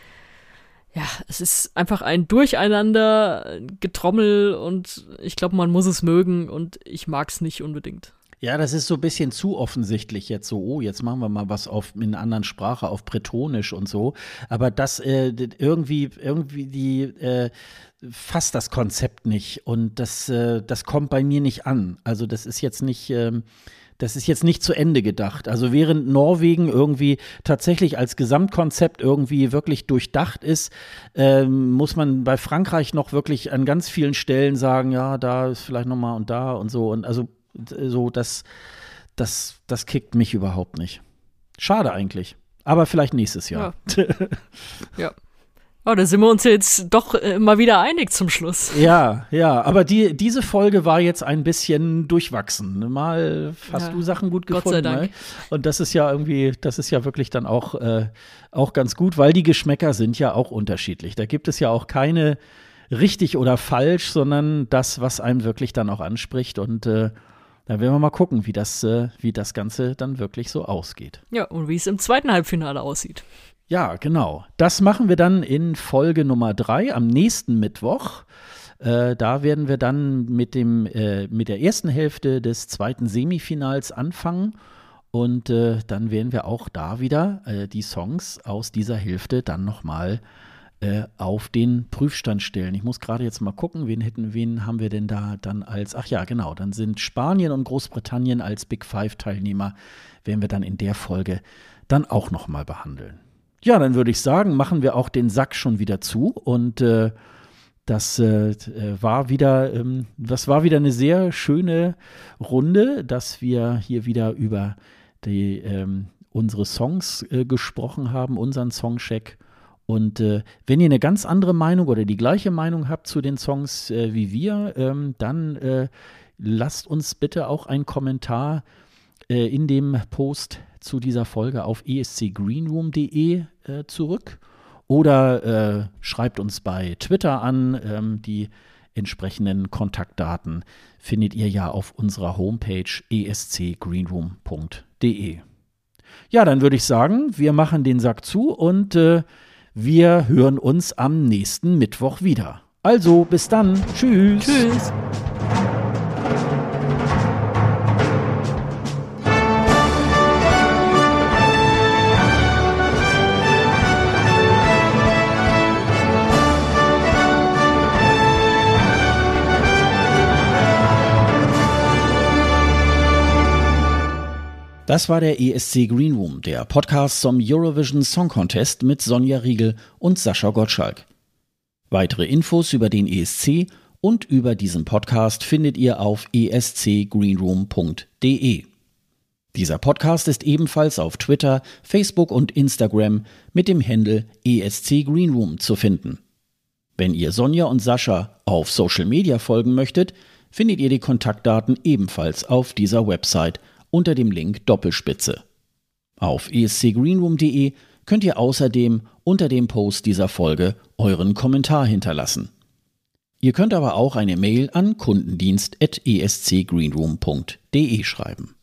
Ja, es ist einfach ein Durcheinander, ein Getrommel und ich glaube, man muss es mögen und ich mag es nicht unbedingt. Ja, das ist so ein bisschen zu offensichtlich jetzt so, oh, jetzt machen wir mal was auf in einer anderen Sprache, auf Bretonisch und so. Aber das äh, irgendwie, irgendwie die äh, fasst das Konzept nicht und das, äh, das kommt bei mir nicht an. Also das ist jetzt nicht, ähm, das ist jetzt nicht zu Ende gedacht. Also während Norwegen irgendwie tatsächlich als Gesamtkonzept irgendwie wirklich durchdacht ist, ähm, muss man bei Frankreich noch wirklich an ganz vielen Stellen sagen, ja, da ist vielleicht noch mal und da und so und also so, das, das, das kickt mich überhaupt nicht. Schade eigentlich. Aber vielleicht nächstes Jahr. Ja. Ja. Oh, da sind wir uns jetzt doch äh, mal wieder einig zum Schluss. Ja, ja. Aber die, diese Folge war jetzt ein bisschen durchwachsen. Mal hast ja, du Sachen gut gefunden. Gott sei Dank. Ne? Und das ist ja irgendwie, das ist ja wirklich dann auch, äh, auch ganz gut, weil die Geschmäcker sind ja auch unterschiedlich. Da gibt es ja auch keine richtig oder falsch, sondern das, was einem wirklich dann auch anspricht. Und äh, da werden wir mal gucken, wie das, äh, wie das Ganze dann wirklich so ausgeht. Ja, und wie es im zweiten Halbfinale aussieht. Ja, genau. Das machen wir dann in Folge Nummer drei am nächsten Mittwoch. Äh, da werden wir dann mit, dem, äh, mit der ersten Hälfte des zweiten Semifinals anfangen. Und äh, dann werden wir auch da wieder äh, die Songs aus dieser Hälfte dann nochmal Äh, auf den Prüfstand stellen. Ich muss gerade jetzt mal gucken, wen hätten, wen haben wir denn da dann als, ach ja, genau, dann sind Spanien und Großbritannien als Big Five-Teilnehmer, werden wir dann in der Folge dann auch noch mal behandeln. Ja, dann würde ich sagen, machen wir auch den Sack schon wieder zu und äh, das äh, war wieder, ähm, das war wieder eine sehr schöne Runde, dass wir hier wieder über die, ähm, unsere Songs äh, gesprochen haben, unseren Songcheck. Und äh, wenn ihr eine ganz andere Meinung oder die gleiche Meinung habt zu den Songs äh, wie wir, ähm, dann äh, lasst uns bitte auch einen Kommentar äh, in dem Post zu dieser Folge auf e s c greenroom punkt de äh, zurück oder äh, schreibt uns bei Twitter an. Ähm, die entsprechenden Kontaktdaten findet ihr ja auf unserer Homepage e s c greenroom punkt de. Ja, dann würde ich sagen, wir machen den Sack zu und äh, wir hören uns am nächsten Mittwoch wieder. Also, bis dann. Tschüss. Tschüss. Das war der E S C Green Room, der Podcast zum Eurovision Song Contest mit Sonja Riegel und Sascha Gottschalk. Weitere Infos über den E S C und über diesen Podcast findet ihr auf e s c greenroom punkt de. Dieser Podcast ist ebenfalls auf Twitter, Facebook und Instagram mit dem Handle E S C Greenroom zu finden. Wenn ihr Sonja und Sascha auf Social Media folgen möchtet, findet ihr die Kontaktdaten ebenfalls auf dieser Website unter dem Link Doppelspitze. Auf e s c greenroom punkt de könnt ihr außerdem unter dem Post dieser Folge euren Kommentar hinterlassen. Ihr könnt aber auch eine Mail an kundendienst at e s c greenroom punkt de schreiben.